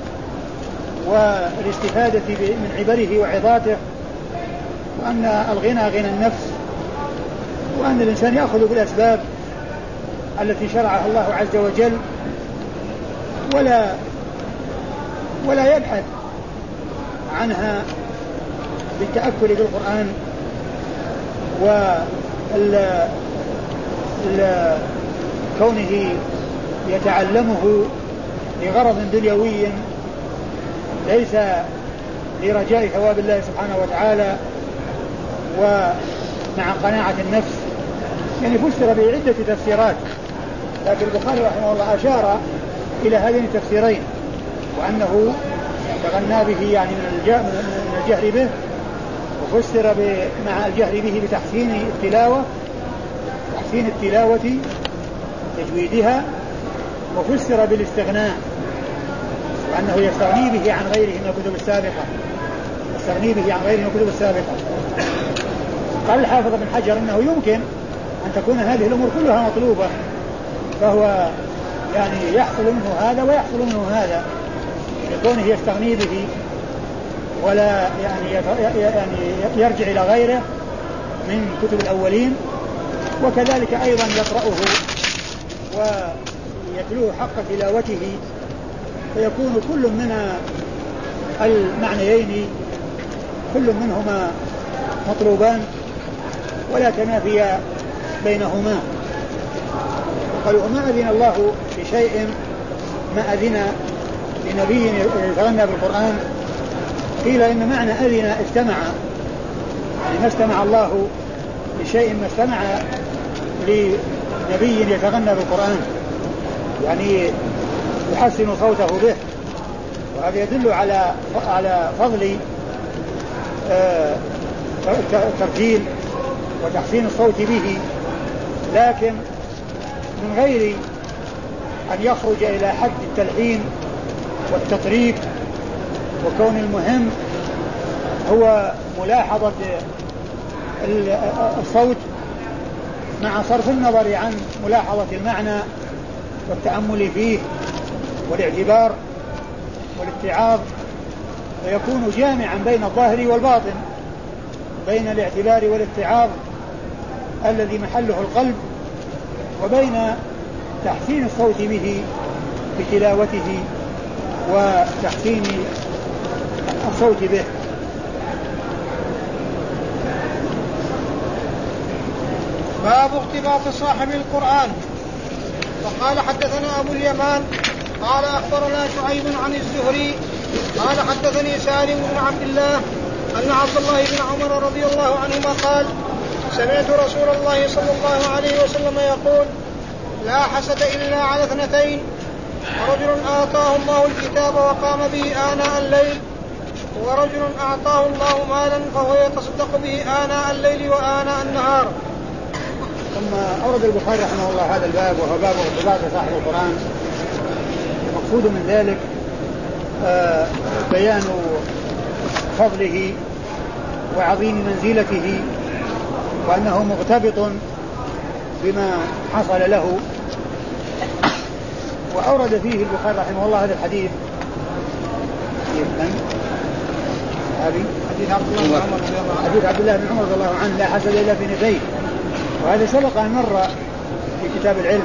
والاستفادة من عبره وعظاته، وأن الغنى غنى النفس، وأن الإنسان يأخذ بالأسباب التي شرعها الله عز وجل، ولا يبحث عنها بالتأكل بالقرآن وكونه يتعلمه لغرض دنيوي ليس لرجاء ثواب الله سبحانه وتعالى ومع قناعة النفس، يعني فسر بعدة تفسيرات، لكن البخاري رحمه الله أشار إلى هذين التفسيرين، وأنه تغنى به يعني من الجهر به، وفسر مع الجهر به بتحسين التلاوة، تحسين التلاوة تجويدها، وفسر بالاستغناء، وأنه يستغني به عن غيره من الكتب السابقة، يستغني به عن غيره من الكتب السابقة. قال الحافظ بن حجر أنه يمكن أن تكون هذه الأمور كلها مطلوبة، فهو يعني يحصل منه هذا ويحصل منه هذا، لكونه يستغني به ولا يعني يرجع إلى غيره من كتب الأولين، وكذلك أيضا يقرأه ويتلوه حق تلاوته، فيكون كل من المعنيين كل منهما مطلوبان ولا تنافي بينهما. قالوا ما أذن الله بشيء ما أذن لنبي يتغنى بالقرآن، قيل إن معنى أذن استمع، يعني ما استمع الله لشيء ما استمع لنبي يتغنى بالقرآن، يعني يحسن صوته به، وهذا يدل على فضل الترتيل وتحسين الصوت به، لكن من غير أن يخرج إلى حد التلحين والتطريب، وكون المهم هو ملاحظة الصوت مع صرف النظر عن ملاحظة المعنى والتأمل فيه والاعتبار والاتعاظ، فيكون جامعا بين الظاهر والباطن، بين الاعتبار والاتعاظ الذي محله القلب، وبين تحسين الصوت به بتلاوته وتحسين الصوت به. باب اغتباط صاحب القرآن. وقال حدثنا أبو اليمان قال أخبرنا شعيب عن الزهري قال حدثني سالم بن عبد الله أن عبد الله بن عمر رضي الله عنهما قال سمعت رسول الله صلى الله عليه وسلم يقول لا حسد إلا على اثنتين، ورجل أعطاه الله الكتاب وقام به آناء الليل، ورجل أعطاه الله مالا فهو يتصدق به آناء الليل وآناء النهار. ثم أورد البخاري رحمه الله هذا الباب، وهو باب اغتباط صاحب القرآن. المقصود من ذلك بيان فضله وعظيم منزلته، وأنه مغتبط بما حصل له. وأورد فيه البخاري رحمه الله هذا الحديث، حديث عبد الله بن عمر رضي الله عنه لا حسد إلا في اثنتين، وهذا سبق أن مر في كتاب العلم،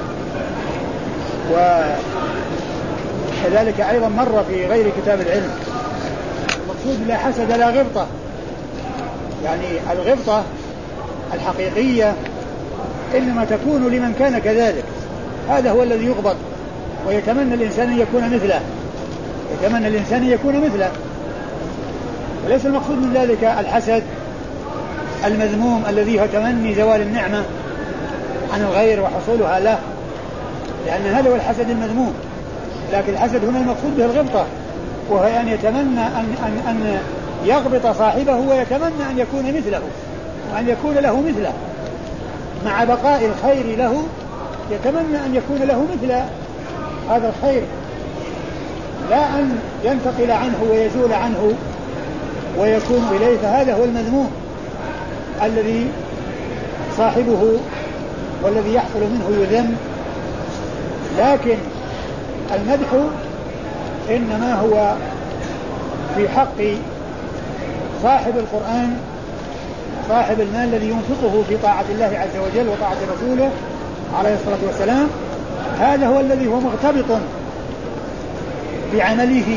وكذلك أيضا مر في غير كتاب العلم. المقصود لا حسد لا غبطة، يعني الغبطة الحقيقية إنما تكون لمن كان كذلك، هذا هو الذي يغبط ويتمنى الإنسان أن يكون مثله، يتمنى الإنسان أن يكون مثله، وليس المقصود من ذلك الحسد المذموم الذي هو تمني زوال النعمة عن الغير وحصولها له، لأن هذا هو الحسد المذموم. لكن الحسد هنا المقصود به الغبطة، وهو أن يتمنى أن يغبط صاحبه ويتمنى أن يكون مثله وأن يكون له مثله، مع بقاء الخير له يتمنى أن يكون له مثل هذا الخير، لا أن ينتقل عنه ويزول عنه ويكون إليه، فهذا هو المذموم الذي صاحبه والذي يحصل منه يذم. لكن المدح إنما هو في حق صاحب القرآن، صاحب المال الذي ينفقه في طاعة الله عز وجل وطاعة رسوله عليه الصلاة والسلام، هذا هو الذي هو مغتبط بعمله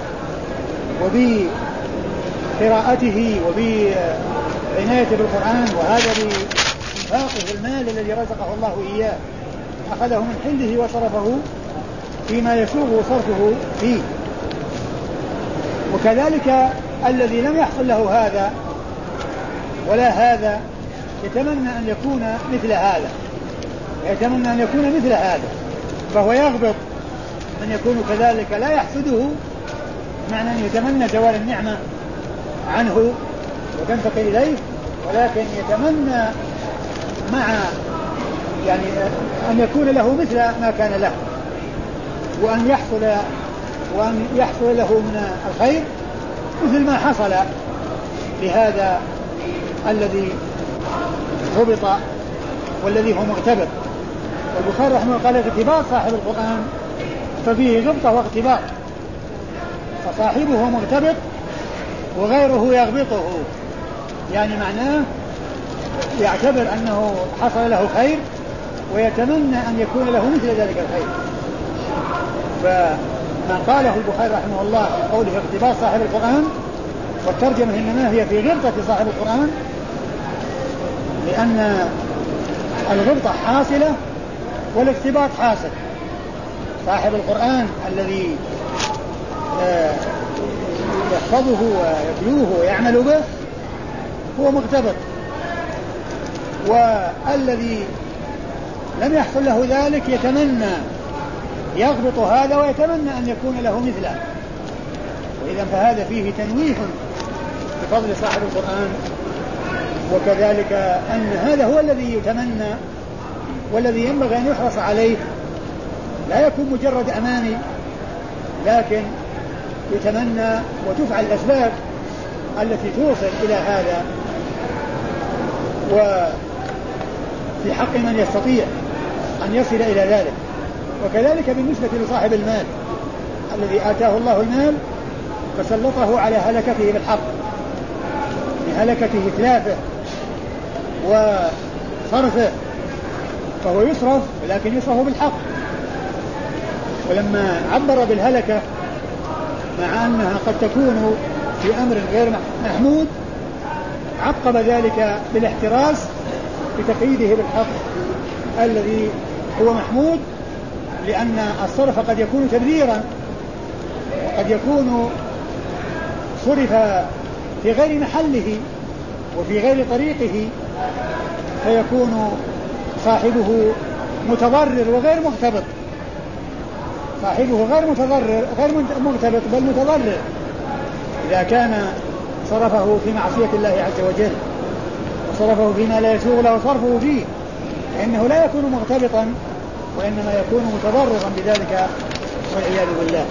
وبقراءته وبعنايته بالقرآن، وهذا بإنفاقه المال الذي رزقه الله إياه، أخذه من حله وصرفه فيما يسوغ صرفه فيه. وكذلك الذي لم يحصل له هذا ولا هذا يتمنى أن يكون مثل هذا، يتمنى أن يكون مثل هذا، فهو يغبط من يكون كذلك لا يحسده، معنى أن يتمنى زوال النعمة عنه وتنتقل إليه، ولكن يتمنى مع يعني أن يكون له مثل ما كان له، وأن يحصل له من الخير مثل ما حصل لهذا الذي ربط والذي هو مغتبط. والبخاري رحمه الله قال اغتباط صاحب القرآن ففيه غبطة واغتباط، فصاحبه مغتبط وغيره يغبطه، يعني معناه يعتبر أنه حصل له خير ويتمنى أن يكون له مثل ذلك الخير. فما قاله البخاري رحمه الله في قوله اغتباط صاحب القرآن، والترجمة إنما هي في غبطة صاحب القرآن، لأن الغبطة حاصلة والاغتباط حاصل. صاحب القرآن الذي يحفظه ويتلوه ويعمل به هو مغتبط، والذي لم يحصل له ذلك يتمنى يغبط هذا ويتمنى أن يكون له مثله. وإذا فهذا فيه تنويه بفضل صاحب القرآن، وكذلك أن هذا هو الذي يتمنى والذي ينبغي أن يحرص عليه، لا يكون مجرد أماني، لكن يتمنى وتفعل الأسباب التي توصل إلى هذا، وفي حق من يستطيع أن يصل إلى ذلك. وكذلك بالنسبة لصاحب المال الذي آتاه الله المال فسلطه على هلكته بالحق، بهلكته إتلافه وصرفه، فهو يصرف ولكن يصرف بالحق. ولما عبر بالهلكة مع أنها قد تكون في أمر غير محمود، عقب ذلك بالاحتراس بتقييده بالحق الذي هو محمود، لأن الصرف قد يكون تبذيرا وقد يكون صرف في غير محله وفي غير طريقه، فيكون صاحبه متضرر وغير مغتبط، صاحبه غير مغتبط بل متضرر إذا كان صرفه في معصية الله عز وجل وصرفه فيما لا يسوغ له صرفه فيه، فإنه لا يكون مغتبطا وإنما يكون متضررا بذلك والعياذ بالله.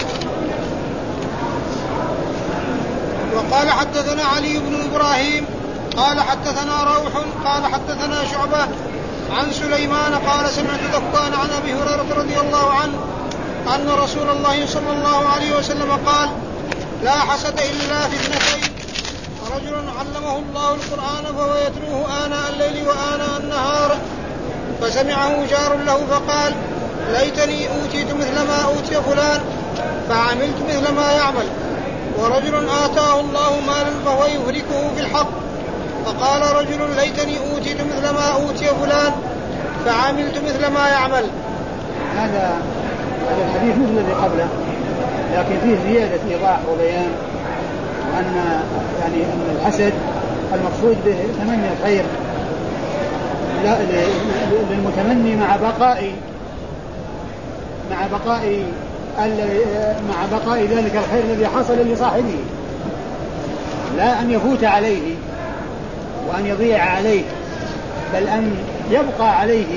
وقال حدثنا علي بن إبراهيم قال حدثنا روح قال حدثنا شعبة عن سليمان قال سمعت ذكوان عن أبي هريرة رضي الله عنه أن رسول الله صلى الله عليه وسلم قال لا حسد إلا في اثنتين: رجل علمه الله القرآن فهو يتلوه آناء الليل وآناء النهار فسمعه جار له فقال ليتني أوتيت مثل ما أوتي فلان فعملت مثل ما يعمل. ورجل آتاه الله مالا فهو يهلكه في الحق فقال رجل ليتني أوتيت مثل ما أوتي فلان فعملت مثل ما يعمل. هذا الحديث مثل الذي قبله، لكن فيه زيادة إيضاح وبيان أن الحسد المقصود به تمني الخير للمتمني مع بقاء ذلك الخير الذي حصل لصاحبه، لا أن يفوت عليه وأن يضيع عليه، بل أن يبقى عليه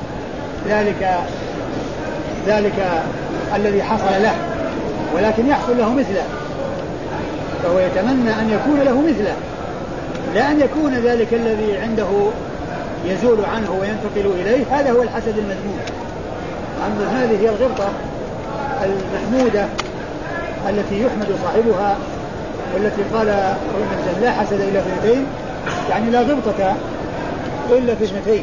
ذلك الذي حصل له ولكن يحصل له مثله، فهو يتمنى أن يكون له مثله، لا أن يكون ذلك الذي عنده يزول عنه وينتقل إليه. هذا هو الحسد المذموم. أما هذه هي الغبطة المحمودة التي يحمد صاحبها، والتي قال لا حسد إلا في اثنتين، يعني لا غبطة إلا في اثنتين.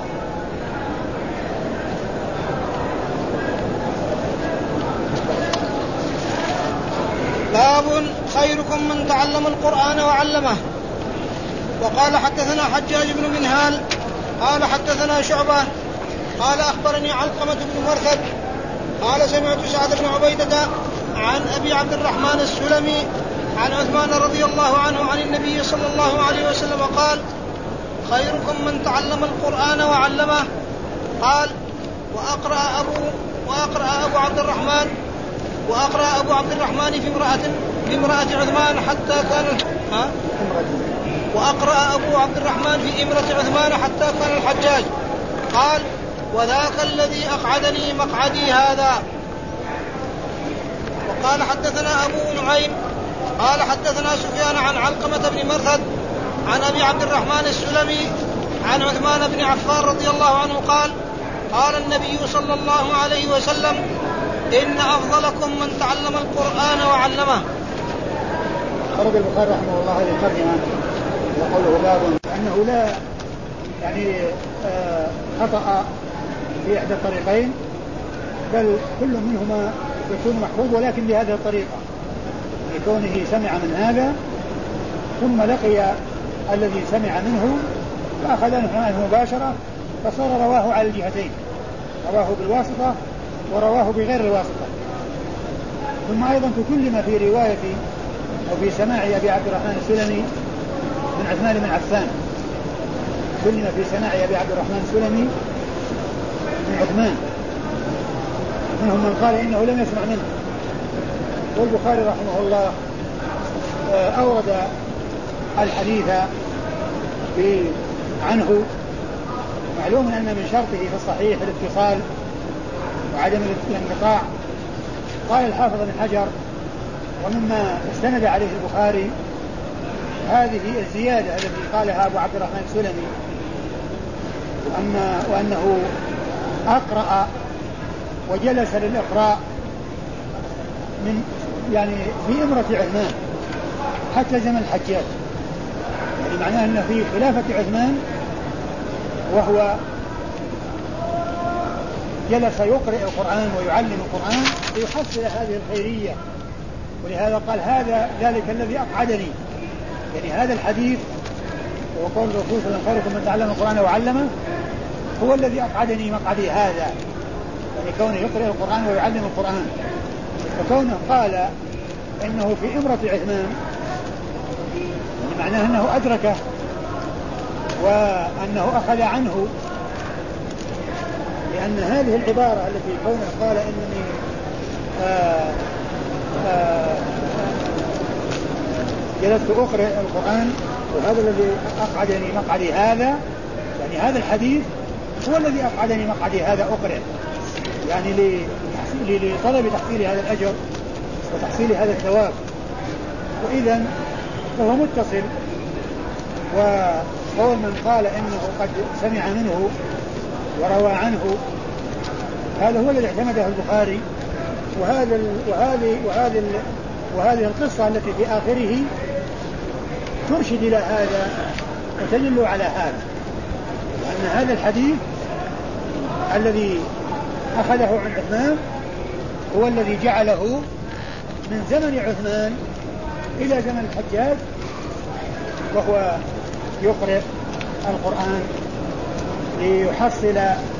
باب خيركم من تعلم القرآن وعلمه. وقال حدثنا حجاج بن منهال قال حدثنا شعبة قال أخبرني علقمة بن مرثد قال سمعت سعد بن عبيدة عن أبي عبد الرحمن السلمي عن عثمان رضي الله عنه عن النبي صلى الله عليه وسلم قال: خيركم من تعلم القرآن وعلمه. قال: وأقرأ أبو عبد الرحمن في امرأة عثمان حتى كان وأقرأ أبو عبد الرحمن في امرأة عثمان حتى كان الحجاج. قال: وذاك الذي أقعدني مقعدي هذا. وقال: حدثنا أبو نعيم قال: حدثنا سفيان عن علقمة بن مرثد عن أبي عبد الرحمن السلمي عن عثمان بن عفان رضي الله عنه قال: قال النبي صلى الله عليه وسلم: إن أفضلكم من تعلم القرآن وعلمه. خرج البخاري رحمه الله هذه الترجمة وقوله باب أنه لا خطأ في إحدى الطريقين، بل كل منهما يكون محفوظ، ولكن بهذه الطريقة لكونه سمع من هذا ثم لقي الذي سمع منه فأخذ عنه مباشرة فصار رواه على الجهتين، رواه بالواسطة ورواه بغير الواسطة. ثم أيضا تكلم في رواية أو في سماع أبي عبد الرحمن السلمي من عثمان بن عفان، كلم في سماع أبي عبد الرحمن السلمي من عثمان، منهم من قال إنه لم يسمع منه. والبخاري رحمه الله أورد الحديث عنه. معلوم أن من شرطه في الصحيح الاتصال وعدم الانقطاع. قال الحافظ بن حجر: ومما استند عليه البخاري هذه الزيادة التي قالها أبو عبد الرحمن السلمي، وأنه أقرأ وجلس للإقراء من في إمرة عثمان حتى زمن الحجاج، معناه أن في خلافة عثمان وهو جلس يقرأ القرآن ويعلم القرآن ليحصل هذه الخيرية. ولهذا قال: هذا ذلك الذي أقعدني، هذا الحديث وقول الرسول صلى الله عليه وسلم: من تعلم القرآن وعلمه هو الذي أقعدني مقعدي هذا، كونه يقرأ القرآن ويعلم القرآن. فكونه قال إنه في إمرة عثمان معناه أنه أدركه وأنه أخذ عنه، لأن هذه العبارة التي كونه قال إنني جلست أقرأ القرآن وهذا الذي أقعدني مقعدي هذا، هذا الحديث هو الذي أقعدني مقعدي هذا أقرأ، لطلب تحصيل هذا الأجر وتحصيل هذا الثواب. وإذن فهو متصل. وقول من قال إنه قد سمع منه وروى عنه هذا هو الذي اعتمده البخاري. وهذه القصة التي في آخره ترشد إلى هذا وتدل على هذا، وأن هذا الحديث الذي أخذه عن عثمان هو الذي جعله من زمن عثمان إلى زمن الحجاج وهو يقرأ القرآن ليحصل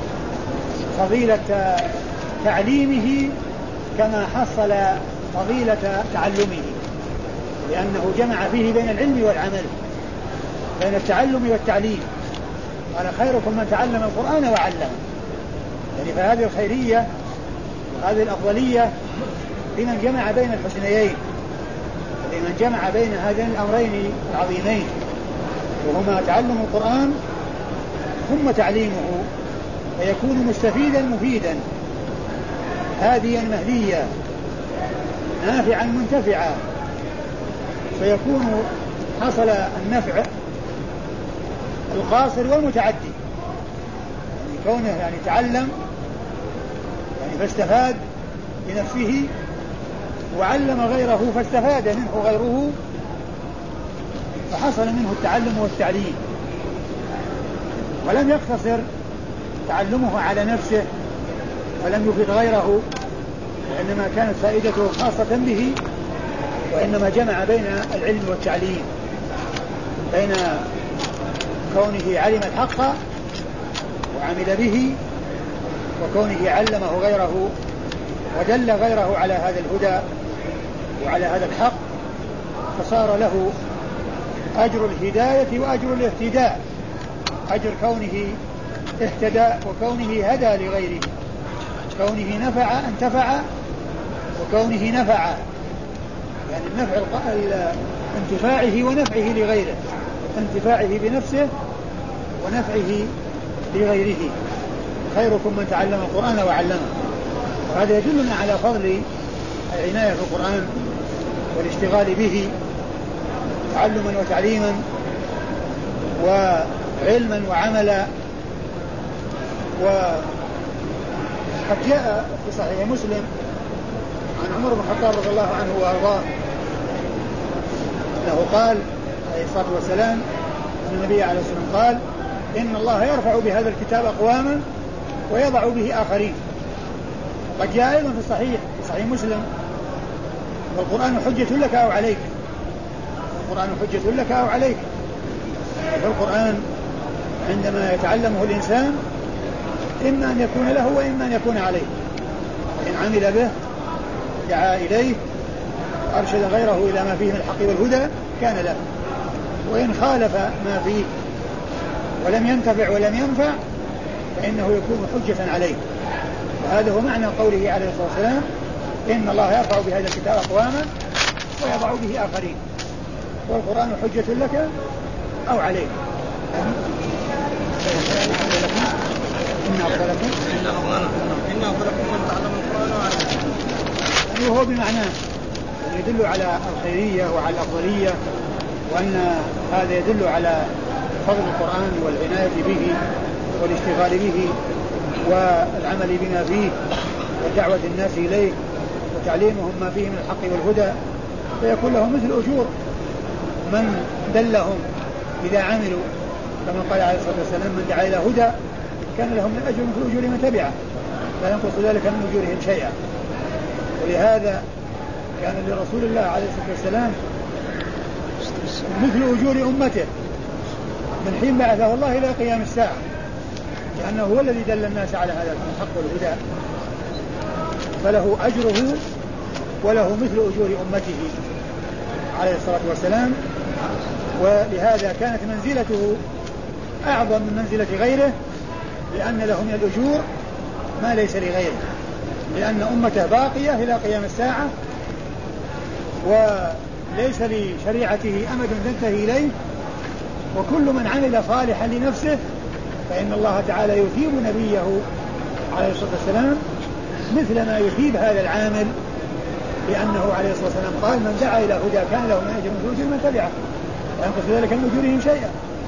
فضيلة تعليمه كما حصل فضيلة تعلمه، لأنه جمع فيه بين العلم والعمل، بين التعلم والتعليم. قال: خيركم من تعلم القرآن وعلمه. فهذه الخيرية وهذه الأفضلية لمن جمع بين الحسنيين، لمن جمع بين هذين الأمرين العظيمين، وهما تعلم القرآن ثم تعليمه، فيكون مستفيدا مفيدا، هاديا مهديا، نافعا منتفعا، فيكون حصل النفع القاصر والمتعدي، كونه تعلم فاستفاد بنفسه، وعلم غيره فاستفاد منه غيره، فحصل منه التعلم والتعليم، ولم يقتصر تعلمه على نفسه ولم يفيد غيره، وإنما كانت فائدته خاصة به، وإنما جمع بين العلم والتعليم، بين كونه علم الحق وعمل به، وكونه علمه غيره ودل غيره على هذا الهدى وعلى هذا الحق، فصار له أجر الهداية وأجر الاهتداء، أجر كونه اهتدى وكونه هدى لغيره، كونه نفع انتفع وكونه نفع، يعني النفع انتفاعه ونفعه لغيره، انتفاعه بنفسه ونفعه لغيره. خيركم من تعلم القرآن وعلمه. وهذا يدلنا على فضل العناية بالقرآن والاشتغال به تعلما وتعليما وعلما وعملا. وقد جاء في صحيح مسلم عن عمر بن الخطاب رضي الله عنه وارضاه انه قال عليه الصلاة والسلام ان النبي عليه الصلاة والسلام قال ان الله يرفع بهذا الكتاب اقواما ويضع به آخرين. قد جاء أيضا في صحيح مسلم والقرآن حجة لك أو عليك، القرآن حجة لك أو عليك. فالقرآن عندما يتعلمه الإنسان إما أن يكون له وإما أن يكون عليه، إن عمل به دعا إليه أرشد غيره إلى ما فيه من الحق والهدى كان له، وإن خالف ما فيه ولم ينتفع ولم ينفع فإنه يكون حجة عليه. وهذا هو معنى قوله عليه الصلاة والسلام إن الله يرفع بهذا الكتاب أقواما ويضع به آخرين، والقرآن حجة لك أو عليك. إن أفضلكم من تعلم القرآن وعلمه. وهو بمعناه يدل على الخيرية وعلى الأفضلية، وأن هذا يدل على فضل القرآن والعناية به والاشتغال به والعمل بما فيه ودعوة الناس إليه وتعليمهم ما فيه من الحق والهدى، فيكون لهم مثل أجور من دلهم إذا عملوا، كما قال عليه الصلاة والسلام من دعا إلى هدى كان لهم من أجر مثل أجور من تبعه لا ينقص ذلك من أجورهم شيئا. ولهذا كان لرسول الله عليه الصلاة والسلام مثل أجور أمته من حين بعثه الله إلى قيام الساعة، لأنه هو الذي دل الناس على هذا الحق والهدى، فله أجره وله مثل أجور أمته عليه الصلاة والسلام. ولهذا كانت منزلته أعظم من منزلة غيره، لأن له من الأجور ما ليس لغيره، لأن أمته باقية إلى قيام الساعة وليس لشريعته أمد تنتهي إليه، وكل من عمل صالحا لنفسه فإن الله تعالى يثيب نبيه عليه الصلاة والسلام مثل ما يثيب هذا العامل، لأنه عليه الصلاة والسلام قال من دعا إلى هدى كان له من أجر مثل أجور من تبعه لا ينقص ذلك من أجورهم شيئا.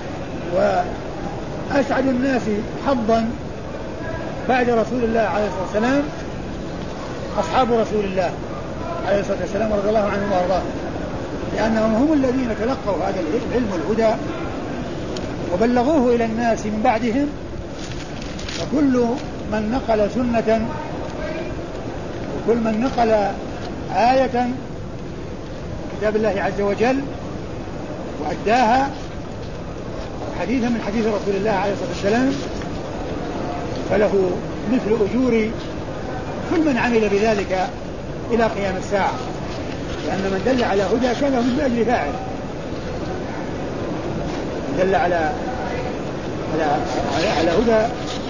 وأسعد الناس حظا بعد رسول الله عليه الصلاة والسلام أصحاب رسول الله عليه الصلاة والسلام رضي الله عنهم وأرضاه، لأنهم هم الذين تلقوا هذا العلم والهدى وبلغوه إلى الناس من بعدهم. وكل من نقل سنة وكل من نقل آية كتاب الله عز وجل وأداها حديثا من حديث رسول الله عليه الصلاة والسلام فله مثل أجور كل من عمل بذلك إلى قيام الساعة، لأن من دل على هدى كان له مثل أجر فاعل، دل على هدى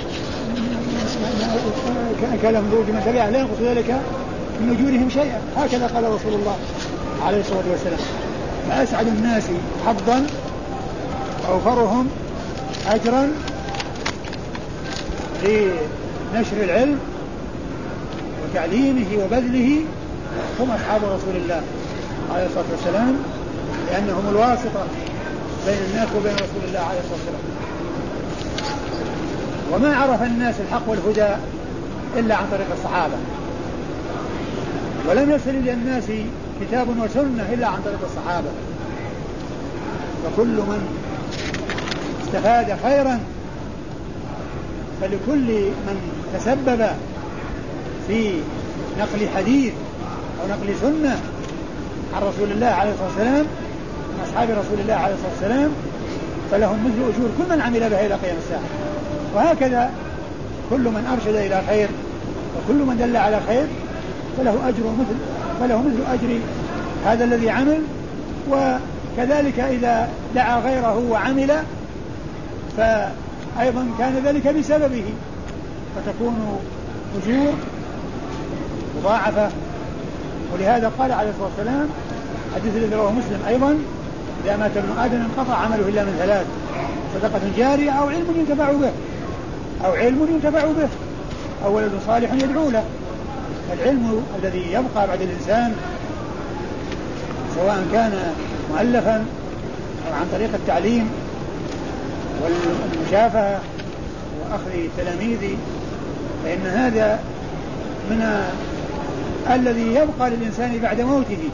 كان لهم ذو من تبعه لا ينقص ذلك من أجورهم شيئا. هكذا قال رسول الله عليه الصلاة والسلام. فأسعد الناس حظا وأوفرهم أجرا لنشر العلم وتعليمه وبذله هم أصحاب رسول الله عليه الصلاة والسلام، لأنهم الواسطة بين الناس وبين رسول الله عليه الصلاة والسلام. وما عرف الناس الحق والهدى إلا عن طريق الصحابة، ولم يصل إلى الناس كتاب وسنة إلا عن طريق الصحابة. فكل من استفاد خيرا فلكل من تسبب في نقل حديث أو نقل سنة عن رسول الله عليه الصلاة والسلام من أصحاب رسول الله عليه الصلاة والسلام فلهم مثل أجور كل من عمل بها إلى قيام الساعة. وهكذا كل من أرشد إلى خير وكل من دل على خير فله مثل أجر هذا الذي عمل وكذلك إذا دعا غيره وعمل فأيضا كان ذلك بسببه، فتكون أجور مضاعفة. ولهذا قال عليه الصلاة والسلام حديث الذي رواه مسلم أيضا: إذا مات ابن آدم انقطع عمله إلا من ثلاث: صدقة جارية أو علم ينتفع به أو ولد صالح يدعو له. العلم الذي يبقى بعد الإنسان سواء كان مؤلفا أو عن طريق التعليم والمشافهة وأخذ تلاميذ، فإن هذا من الذي يبقى للإنسان بعد موته،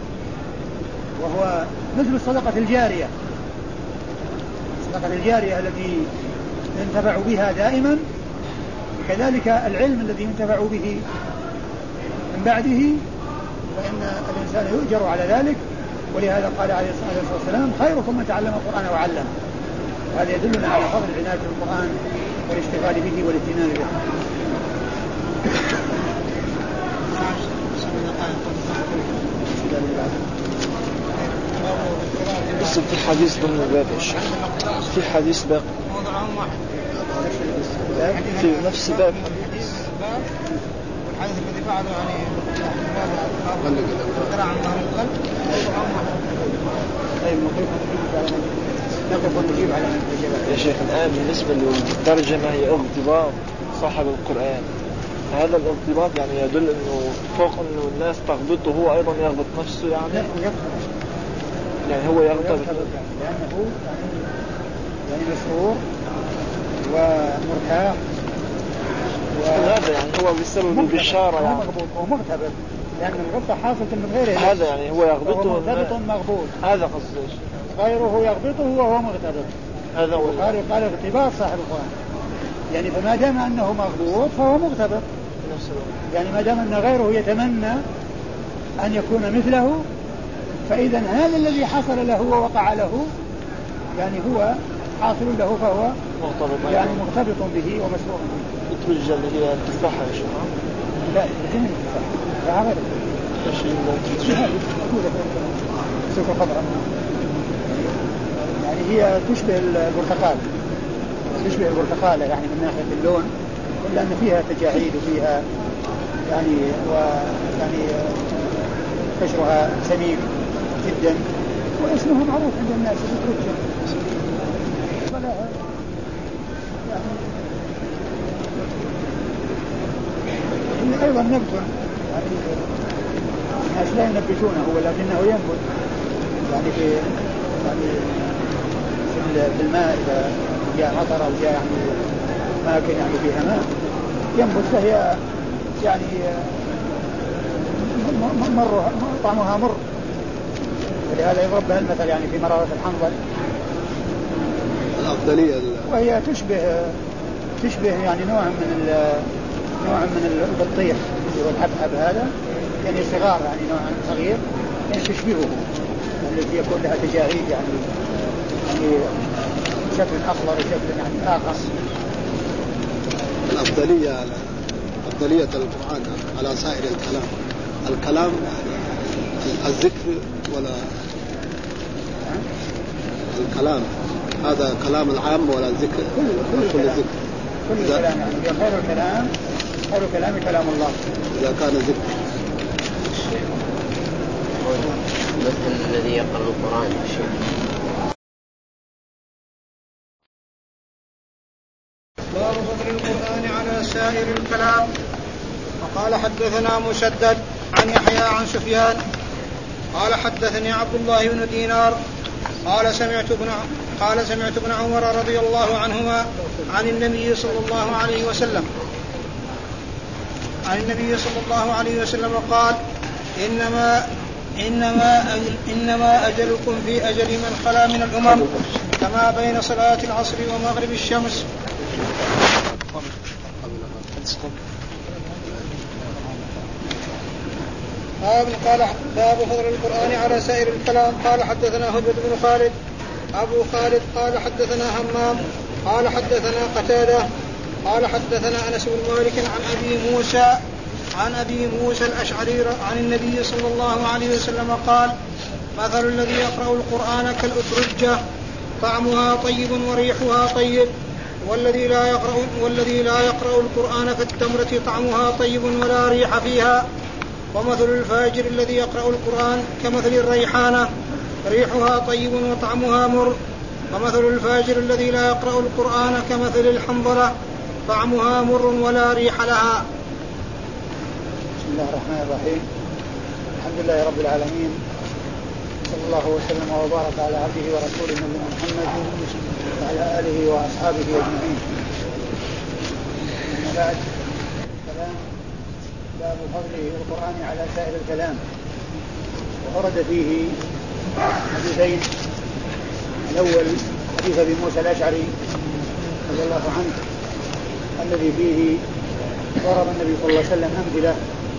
وهو مثل الصدقة الجارية التي ينتفع بها دائما، كذلك العلم الذي ينتفع به من بعده، فإن الإنسان يؤجر على ذلك. ولهذا قال عليه الصلاة والسلام: خيركم من تعلم القرآن وعلم. وهذا يدلنا على فضل العناية بالقرآن والاشتغال به والاهتمام به. بس في حديث ضمن الباب في حديث باقي في نفس الباب والحديث الذي بعده يعني قرأ عن ظهر القلب. طيب نقف ونجيب على يا شيخ. الآن بالنسبة للترجمة هي اغتباط صاحب القرآن، هذا الاغتباط يعني يدل انه فوق انه الناس تغبطه هو ايضا يغبط نفسه، يعني هو يغتبط لأنه يعني مسرور ومرتاح، هذا يعني هو بسبب البشارة يعني ومغتبط، لأن الغبطة حاصلة من غيره. هذا يعني هو يغبطه مغتبط مغبوط، هذا قصدي غيره يغبطه وهو مغتبط. هذا هو قال اغتباط صاحب القرآن، يعني فما دام أنه مغبوط فهو مغتبط، يعني ما دام أن غيره يتمنى أن يكون مثله، فإذا هذا الذي حصل له ووقع له يعني هو حاصل له، فهو مغتبط يعني مغتبط به ومسرور به. الترجة اللي هي التفاحة يا شيخ؟ لا الترجة التفاحة غير سوق الخضراء، يعني هي تشبه البرتقالة يعني من ناحية اللون، إلا أن فيها تجاعيد وفيها يعني قشرها سميك جدا، واسمها معروف عند الناس الترجة. يعني أيضا نبت، يعني الناس لا ينبتونه ولكنه ينبت يعني في الماء، إذا جاء مطر أو جاء يعني أماكن يعني فيها ماء ينبت، فهي يعني طعمها مر، ولهذا يضرب بها المثل يعني في مرارة الحنظل الأفضلية، وهي تشبه يعني نوع من البطيخ والحبحب، هذا يعني صغار يعني نوع صغير يعني تشبهه، التي يكون لها تجاعيد يعني شكل أخضر وشكل يعني آخر. أفضلية القرآن على سائر الكلام الذكر ولا الكلام، هذا كلام العام ولا الذكر؟ كل ذكر، كل كلام يعني خير الكلام كلام الله إذا كان ذكر. مثل الذي يقرأ القرآن باب فضل القرآن على سائر الكلام. وقال حدثنا مسدد عن يحيى عن سفيان قال حدثني عبد الله بن دينار قال سمعت ابن عمر رضي الله عنهما عن النبي صلى الله عليه وسلم قال: إنما أجلكم في أجل من خلا من الأمم كما بين صلاة العصر ومغرب الشمس. باب فضل القرآن على سائر الكلام. قال حدثنا هدبة بن خالد أبو خالد قال حدثنا همام قال حدثنا قتادة قال حدثنا أنس بن مالك عن أبي موسى الأشعري عن النبي صلى الله عليه وسلم قال: مثل الذي يقرأ القرآن كالأترجة طعمها طيب وريحها طيب، والذي لا يقرأ القرآن كالتمرة طعمها طيب ولا ريح فيها. ومثل الفاجر الذي يقرأ القرآن كمثل الريحانة ريحها طيب وطعمها مر. ومثل الفاجر الذي لا يقرأ القرآن كمثل الحنظلة طعمها مر ولا ريح لها. بسم الله الرحمن الرحيم. الحمد لله رب العالمين، صلى الله وسلم وبارك على عبده ورسوله نبينا محمد وعلى آله وأصحابه أجمعين. أما بعد، الكلام باب فضل القرآن على سائر الكلام. وورد فيه حديثين: الأول حديث أبي موسى الأشعري رضي الله عنه الذي فيه ضرب النبي صلى الله عليه وسلم أمثلة،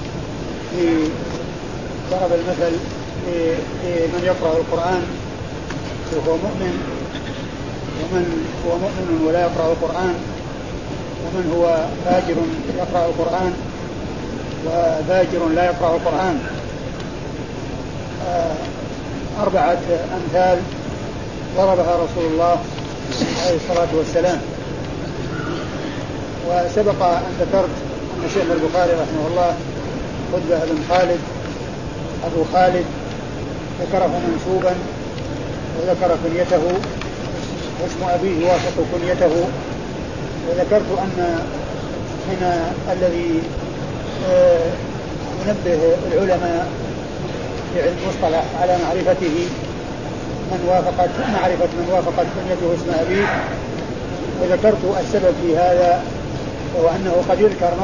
ضرب المثل لمن يقرأ القرآن وهو مؤمن، ومن هو مؤمن ولا يقرأ القرآن، ومن هو فاجر يقرأ القرآن وفاجر لا يقرأ القرآن. 4 أمثال ضربها رسول الله عليه الصلاة والسلام. وسبق أن ذكرت أن شيخ البخاري رحمه الله خدبة بن خالد أبو خالد ذكره منسوبا وذكر كنيته واسم أبيه يوافق كنيته. وذكرت أن من الذي ينبه العلماء في علم المصطلح على معرفة من وافقت كنيته اسم أبيه. وذكرت السبب في هذا، وهو أنه قد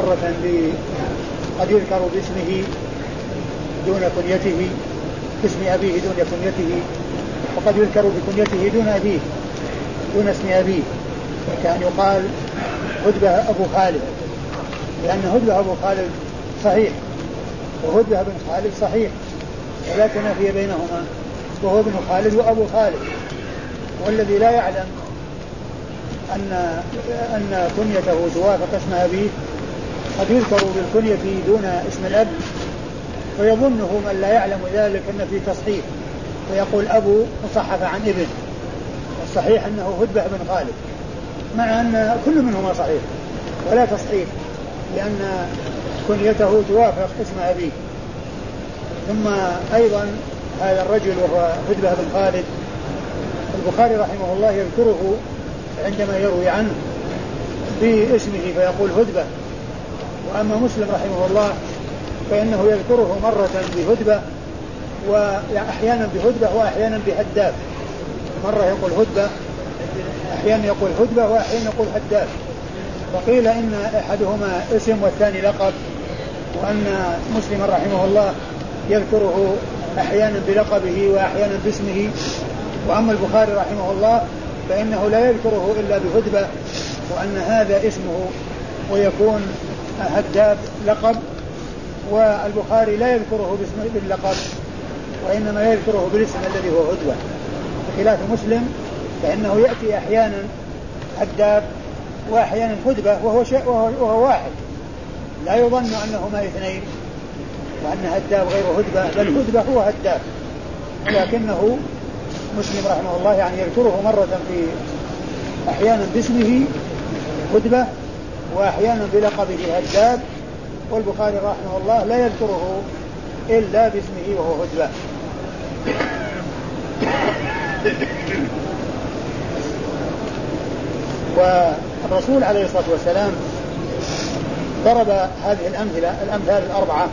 يذكر باسمه دون كنيته، باسم أبيه دون كنيته، وقد يذكر بكنيته دون أبيه دون اسم أبيه، كان يقال هدبة أبو خالد، لأن هدبة أبو خالد صحيح وهدبة بن خالد صحيح ولا تنافي بينهما، وهو ابن خالد وأبو خالد. والذي لا يعلم أن كنيته توافق اسم أبيه قد يذكر بالكنية دون اسم الأب، فيظنه من لا يعلم ذلك أن في تصحيح، فيقول أبو مصحف عن ابن، والصحيح أنه هدبة بن خالد، مع أن كل منهما صحيح ولا تصحيح، لأن كنيته توافق اسم أبيه. ثم أيضا هذا الرجل وهو هدبة بن خالد البخاري رحمه الله يذكره عندما يروي عنه باسمه فيقول هدبة. وأما مسلم رحمه الله فإنه يذكره مرة بهدبة وأحيانا بهدبة وأحيانا بهداب، مرة يقول هدبة أحيانا يقول هدبة وأحيانا يقول هداب. وقيل إن أحدهما اسم والثاني لقب، وأن مسلم رحمه الله يذكره أحيانا بلقبه وأحيانا باسمه. وأما البخاري رحمه الله فإنه لا يذكره إلا بهدبة، وأن هذا اسمه ويكون هداب لقب، والبخاري لا يذكره باللقب وإنما يذكره بالاسم الذي هو هدبة، بخلاف مسلم فإنه يأتي أحيانا هداب وأحيانا هدبة وهو واحد، لا يظن أنهما اثنين وأن هداب غير هدبة، بل هدبة هو هداب، ولكنه مسلم رحمه الله يعني يذكره مرة في أحيانا باسمه هدبة وأحيانا بلقبه هداب، والبخاري رحمه الله لا يذكره إلا باسمه وهو هدبة. والرسول عليه الصلاة والسلام ضرب هذه الأمثال 4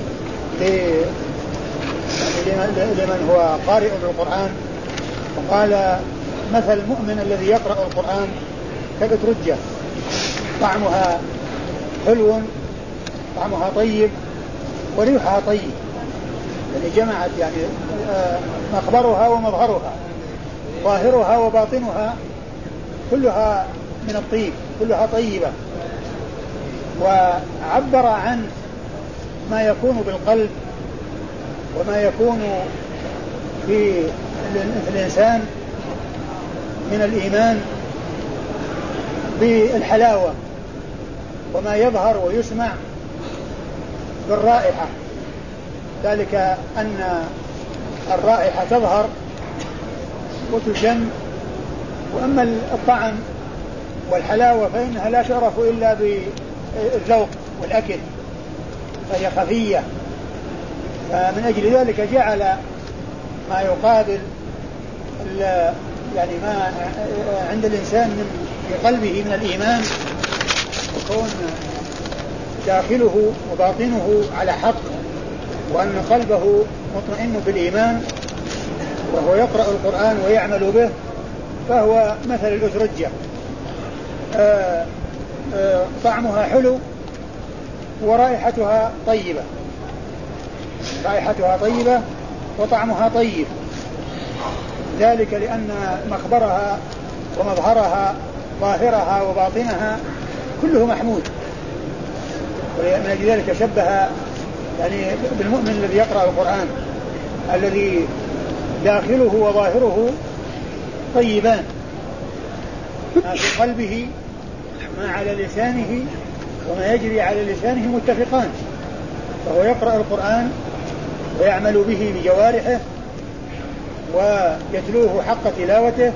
لمن هو قارئ للقرآن، وقال مثل المؤمن الذي يقرأ القرآن كالأترجة طعمها حلو طعمها طيب وريحها طيب، يعني جمعت يعني مخبرها ومظهرها، ظاهرها وباطنها كلها من الطيب، كلها طيبة. وعبر عن ما يكون بالقلب وما يكون في الإنسان من الإيمان بالحلاوة، وما يظهر ويسمع بالرائحة، ذلك أن الرائحة تظهر وتشم. وأما الطعم والحلاوة فإنها لا تعرف إلا بالذوق والأكل، فهي خفية. فمن أجل ذلك جعل ما يقابل يعني ما عند الإنسان في قلبه من الإيمان، وكون داخله وباطنه على حق، وأن قلبه مطمئن بالإيمان، وهو يقرأ القرآن ويعمل به، فهو مثل الأترجة، طعمها حلو ورائحتها طيبة، رائحتها طيبة وطعمها طيب، ذلك لأن مخبرها ومظهرها ظاهرها وباطنها كله محمود. ومن أجل ذلك شبه يعني بالمؤمن الذي يقرأ القرآن الذي داخله وظاهره طيبان، ما في قلبه ما على لسانه وما يجري على لسانه متفقان، فهو يقرأ القرآن ويعمل به بجوارحه ويتلوه حق تلاوته،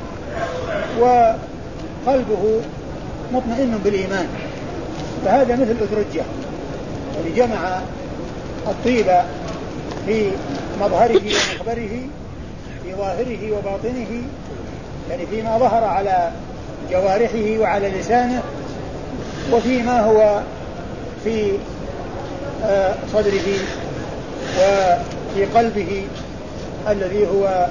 وقلبه مطمئن بالإيمان. فهذا مثل الأترجة، يعني جمع الطيبة في مظهره ومخبره، في ظاهره وباطنه، يعني فيما ظهر على جوارحه وعلى لسانه، وفيما هو في صدره وفي قلبه الذي هو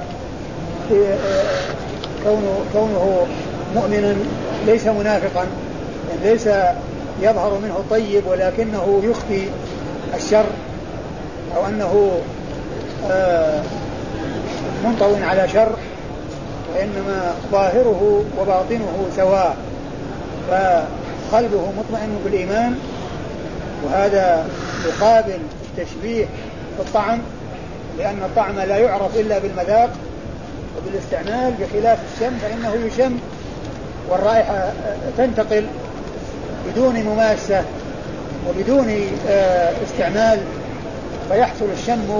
كونه مؤمنا ليس منافقا، يعني ليس يظهر منه الطيب ولكنه يخفي الشر، أو أنه منطوي على شر، وإنما ظاهره وباطنه سواء، فقلبه مطمئن بالإيمان. وهذا يقابل التشبيه بالطعم، لأن الطعم لا يعرف إلا بالمذاق وبالاستعمال، بخلاف الشم فإنه يشم والرائحة تنتقل بدون مماسة وبدون استعمال فيحصل الشم.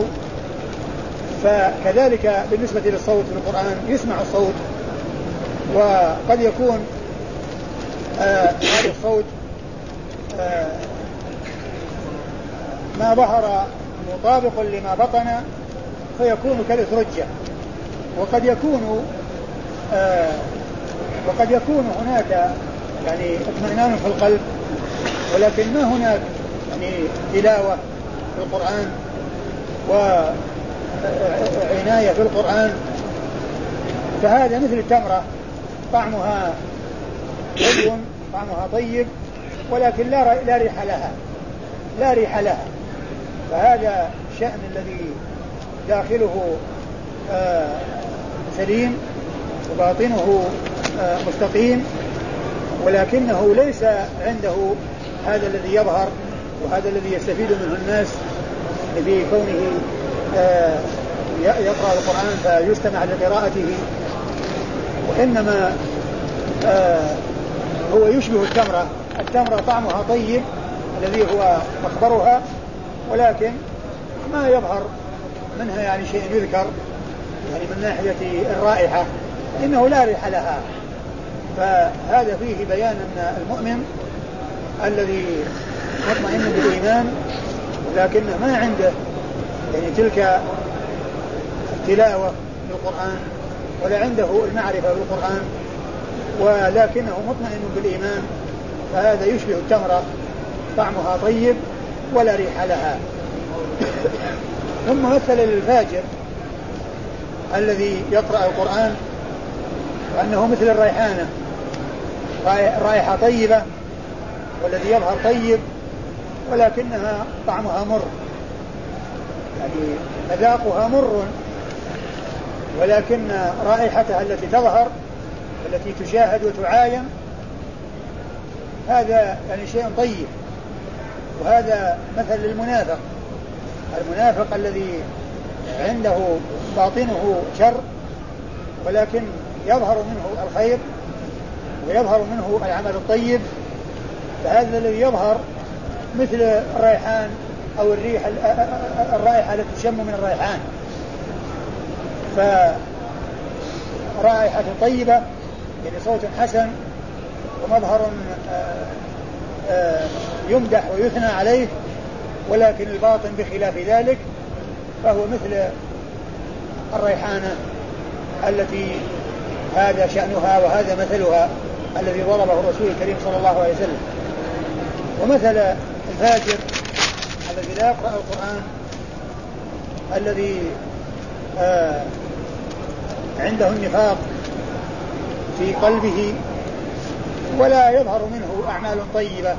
فكذلك بالنسبة للصوت في القرآن، يسمع الصوت وقد يكون هذا الصوت ما ظهر مطابق لما بطن فيكون كالأترجة، وقد يكون هناك يعني اطمئنان في القلب، ولكن ما هناك يعني تلاوة في القرآن وعناية في القرآن. فهذا مثل التمرة، طعمها حلو، طعمها طيب، ولكن لا ريح لها. فهذا الشأن الذي داخله سليم وباطنه مستقيم، ولكنه ليس عنده هذا الذي يظهر وهذا الذي يستفيد منه الناس بكونه يقرأ القرآن فيستمع لقراءته، وإنما هو يشبه التمرة طعمها طيب الذي هو مخبرها، ولكن ما يظهر منها يعني شيء يذكر يعني من ناحية الرائحة، إنه لا ريح لها. فهذا فيه بيان أن المؤمن الذي مطمئن بالإيمان ولكنه ما عنده يعني تلك التلاوة للقرآن ولا عنده المعرفة بالقرآن، ولكنه مطمئن بالإيمان، فهذا يشبه التمرة، طعمها طيب ولا ريح لها. ثم مثل للفاجر الذي يقرأ القرآن وأنه مثل الريحانة، رائحة طيبة والذي يظهر طيب ولكنها طعمها مر، يعني مذاقها مر، ولكن رائحتها التي تظهر التي تشاهد وتعاين هذا يعني شيء طيب. وهذا مثل للمنافق، المنافق الذي عنده باطنه شر ولكن يظهر منه الخير ويظهر منه العمل الطيب، فهذا الذي يظهر مثل الريحان أو الرائحة التي تشم من الريحان، فرائحة طيبة يعني صوت حسن ومظهر يمدح ويثنى عليه، ولكن الباطن بخلاف ذلك، فهو مثل الريحانة التي هذا شأنها وهذا مثلها الذي ضربه الرسول الكريم صلى الله عليه وسلم. ومثل الفاجر الذي لا يقرأ القرآن الذي عنده النفاق في قلبه ولا يظهر منه أعمال طيبة،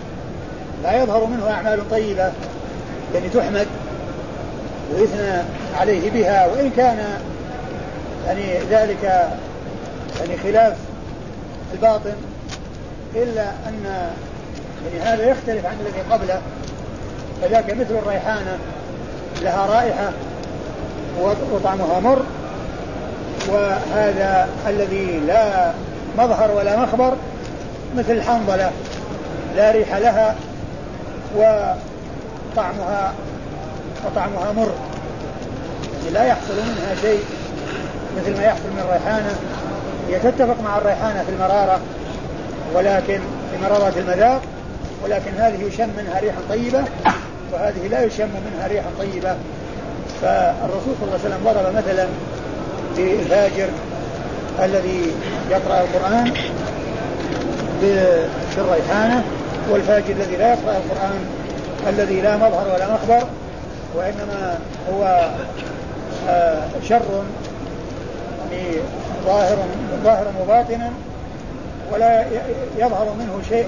يعني تحمد ويثنى عليه بها، وإن كان يعني ذلك يعني خلاف الباطن، إلا أن يعني هذا يختلف عن الذي قبله. فذاك مثل الريحانة لها رائحة وطعمها مر، وهذا الذي لا مظهر ولا مخبر مثل الحنظلة لا ريح لها وطعمها مر، يعني لا يحصل منها شيء مثل ما يحصل من الريحانة. هي تتفق مع الريحانة في المرارة ولكن في مرارة المذاق، ولكن هذه يشم منها ريحا طيبة وهذه لا يشم منها ريحا طيبة. فالرسول صلى الله عليه وسلم ضرب مثلا للفاجر الذي يقرأ القرآن بالريحانة، والفاجر الذي لا يقرأ القرآن الذي لا مظهر ولا مخبر، وإنما هو شر ظاهرا وباطنا ولا يظهر منه شيء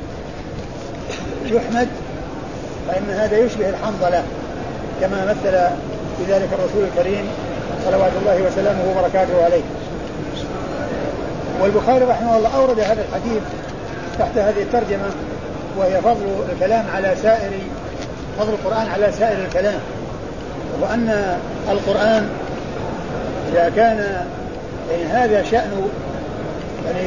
يحمد، فإن هذا يشبه الحنظلة كما مثل بذلك الرسول الكريم صلوات الله وسلامه وبركاته عليه. والبخاري رحمه الله أورد هذا الحديث تحت هذه الترجمة، وهي فضل القرآن على سائر الكلام، وأن القرآن إذا كان يعني هذا شأن يعني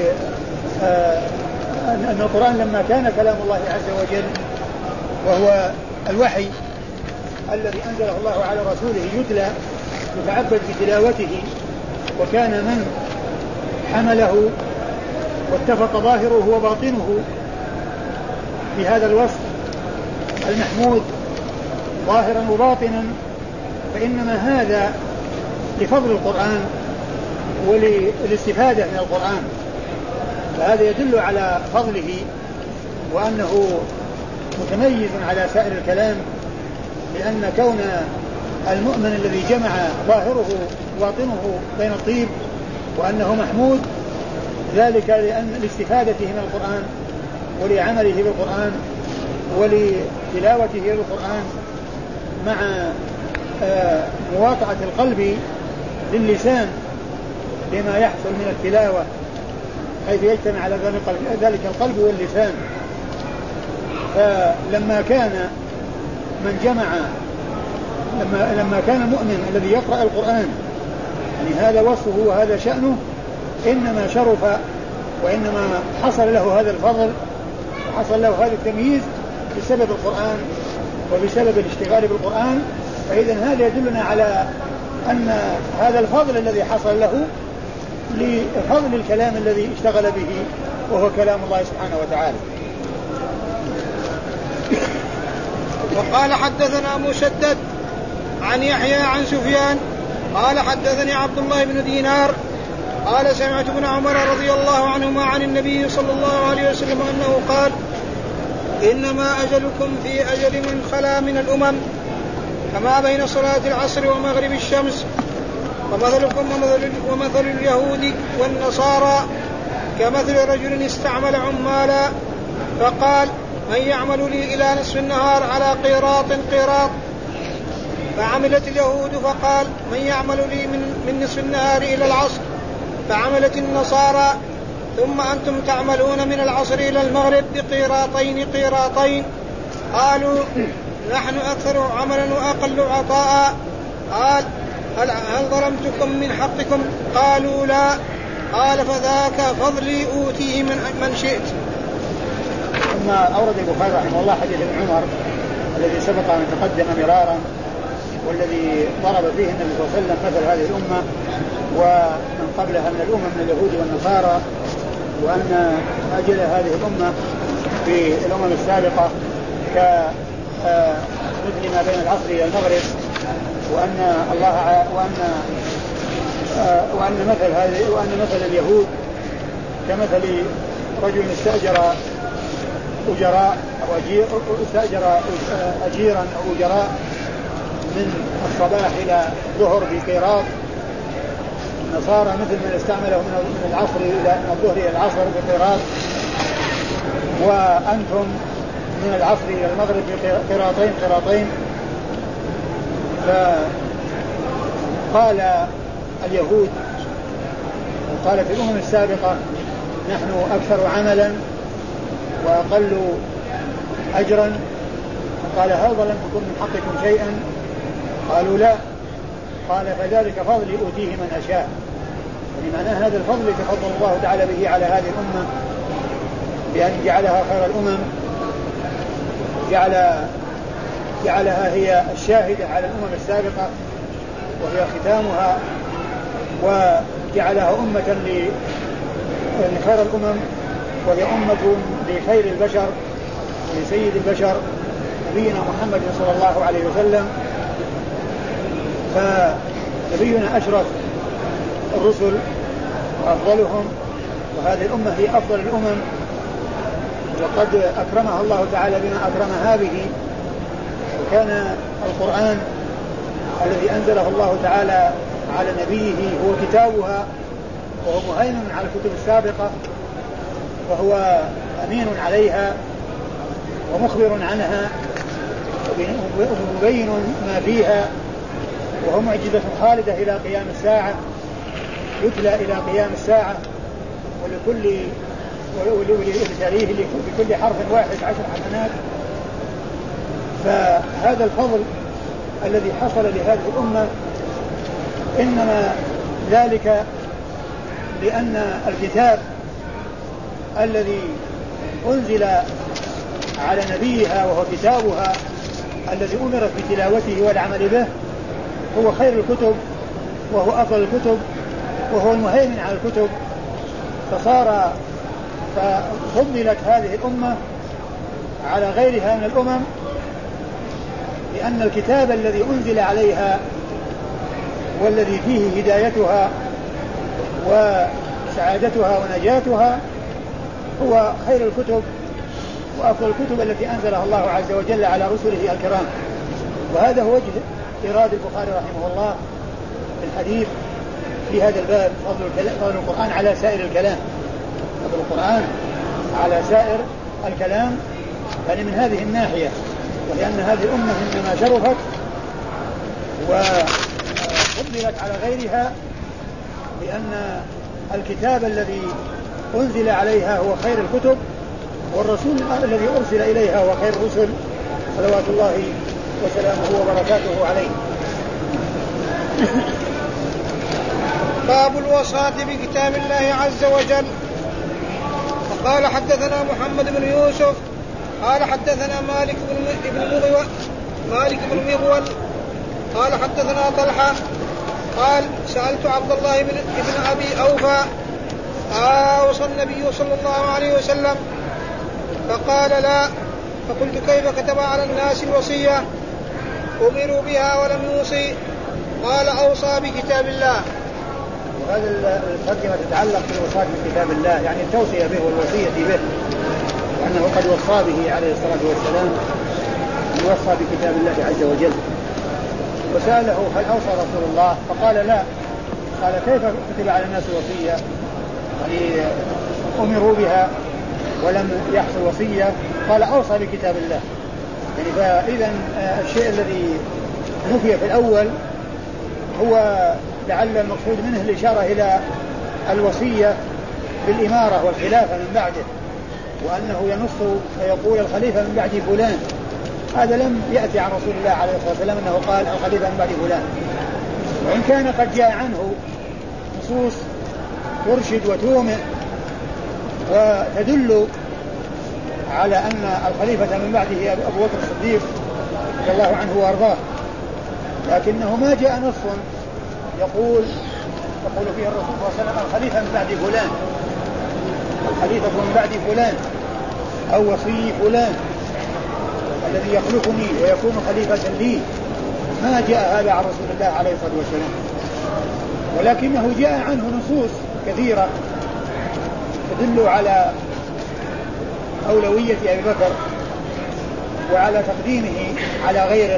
أن القرآن لما كان كلام الله عز وجل وهو الوحي الذي أنزله الله على رسوله يتلى يتعبد بتلاوته، وكان من حمله واتفق ظاهره وباطنه بهذا الوصف المحمود ظاهرا وباطنا، فإنما هذا لفضل القرآن وللاستفادة من القرآن، فهذا يدل على فضله وأنه متميز على سائر الكلام، لأن كون المؤمن الذي جمع ظاهره وباطنه بين الطيب وأنه محمود، ذلك لأن لاستفادته من القرآن ولعمله بالقرآن ولتلاوته للقرآن مع مواطعة القلب للسان بما يحصل من التلاوة، حيث يجتمع على ذلك القلب واللسان. فلما كان من جمع لما كان المؤمن الذي يقرأ القرآن يعني هذا وصفه وهذا شأنه، إنما شرف وإنما حصل له هذا الفضل وحصل له هذا التمييز بسبب القرآن وبسبب الاشتغال بالقرآن. فإذا هذا يدلنا على أن هذا الفضل الذي حصل له لفضل الكلام الذي اشتغل به وهو كلام الله سبحانه وتعالى. وقال حدثنا مسدد عن يحيى عن سفيان قال حدثني عبد الله بن دينار قال سمعت ابن عمر رضي الله عنهما عن النبي صلى الله عليه وسلم أنه قال إنما أجلكم في أجل من خلا من الأمم كما بين صلاة العصر ومغرب الشمس، ومثلكم ومثل اليهود والنصارى كمثل رجل استعمل عمالا فقال من يعمل لي إلى نصف النهار على قيراط فعملت اليهود فقال من يعمل لي من نصف النهار إلى العصر فعملت النصارى ثم أنتم تعملون من العصر إلى المغرب بقيراطين قالوا نحن أكثر عملا وأقل عطاء قال هل ظلمتكم من حقكم قالوا لا قال فذاك فضلي أوتيه من شئت. ثم أورد البخاري رحمه الله حديث ابن عمر الذي سبق أن تقدم مرارا والذي ضرب فيه النبي صلى الله عليه وسلم مثل هذه الأمة ومن قبلها من الأمم من اليهود والنصارى، وأن أجل هذه الأمة في الأمم السابقة كمثل ما بين العصر إلى المغرب، وأن مثل اليهود كمثل رجل استأجر أجراء أو استأجر أجيرا أو أجراء من الصباح إلى الظهر بقيراط. النصارى مثل من استعمله من العصر إلى الظهر إلى العصر بقيراط، وأنتم من العصر إلى المغرب بقيراطين. فقال اليهود وقال في الأمم السابقة نحن أكثر عملا وأقل أجرا. قال هذا لم يكن من حقكم شيئا؟ قالوا لا. قال فذلك فضلي أوتيه من أشاء. يعني معنى هذا الفضل تفضل الله تعالى به على هذه الأمة بأن جعلها خير الأمم، جعلها هي الشاهدة على الأمم السابقة وهي ختامها، وجعلها أمة لخير الأمم، وهي أمة لخير البشر لسيد البشر نبينا محمد صلى الله عليه وسلم. فنبينا أشرف الرسل وأفضلهم، وهذه الأمة هي أفضل الأمم، وقد أكرمها الله تعالى بما أكرمها به. وكان القرآن الذي أنزله الله تعالى على نبيه هو كتابها، وهو مهيمن على الكتب السابقة، وهو أمين عليها ومخبر عنها ومبين ما فيها، وهو معجزة خالدة إلى قيام الساعة، يتلى إلى قيام الساعة، ولتاريه بكل حرف واحد 10 حسنات. فهذا الفضل الذي حصل لهذه الأمة إنما ذلك لأن الكتاب الذي أنزل على نبيها وهو كتابها الذي أمرت بتلاوته والعمل به هو خير الكتب وهو أفضل الكتب وهو المهيمن على الكتب. ففضلت هذه الأمة على غيرها من الأمم لأن الكتاب الذي أنزل عليها والذي فيه هدايتها وسعادتها ونجاتها هو خير الكتب وأفضل الكتب التي أنزلها الله عز وجل على رسله الكرام. وهذا هو وجه إرادة البخاري رحمه الله في الحديث في هذا الباب، فضل القرآن على سائر الكلام، فضل القرآن على سائر الكلام، يعني من هذه الناحية، ولأن هذه الأمة إنما شرفت وفضلت على غيرها لأن الكتاب الذي أنزل عليها هو خير الكتب، والرسول الذي أرسل إليها هو خير الرسل صلوات الله وسلامه وبركاته عليه. باب الوصاة بكتاب الله عز وجل. فقال حدثنا محمد بن يوسف قال حدثنا مالك بن مغول قال حدثنا طلحة قال سألت عبد الله بن أبي أوفى أوصى النبي صلى الله عليه وسلم؟ فقال لا. فقلت كيف كتب على الناس الوصية أمروا بها ولم يوصي؟ قال أوصى بكتاب الله. وهذا الترجمة تتعلق بالوصاة بكتاب الله، يعني التوصية به والوصية به، وأنه قد وصى به عليه الصلاة والسلام أن يوصى بكتاب الله عز وجل. وسأله هل أوصى رسول الله؟ فقال لا. قال كيف كتب على الناس الوصية؟ يعني أمروا بها ولم يحصل وصية. قال أوصى بكتاب الله. يعني فإذا الشيء الذي نفي في الأول هو لعل المقصود منه الإشارة إلى الوصية بالإمارة والخلافة من بعده، وأنه ينص فيقول الخليفة من بعد فلان. هذا لم يأتي عن رسول الله عليه الصلاة والسلام أنه قال الخليفة من بعد فلان، وإن كان قد جاء عنه نصوص ترشد وتومئ وتدل على أن الخليفة من بعده أبو بكر الصديق رضي الله عنه وأرضاه. لكنه ما جاء نص يقول فيه الرسول صلى الله عليه وسلم الخليفة من بعد فلان، الخليفة من بعد فلان أو وصي فلان الذي يخلفني ويكون خليفة لي. ما جاء هذا عن رسول الله عليه الصلاة والسلام، ولكنه جاء عنه نصوص كثيرة تدل على أولوية أبي بكر وعلى تقديمه على غيره.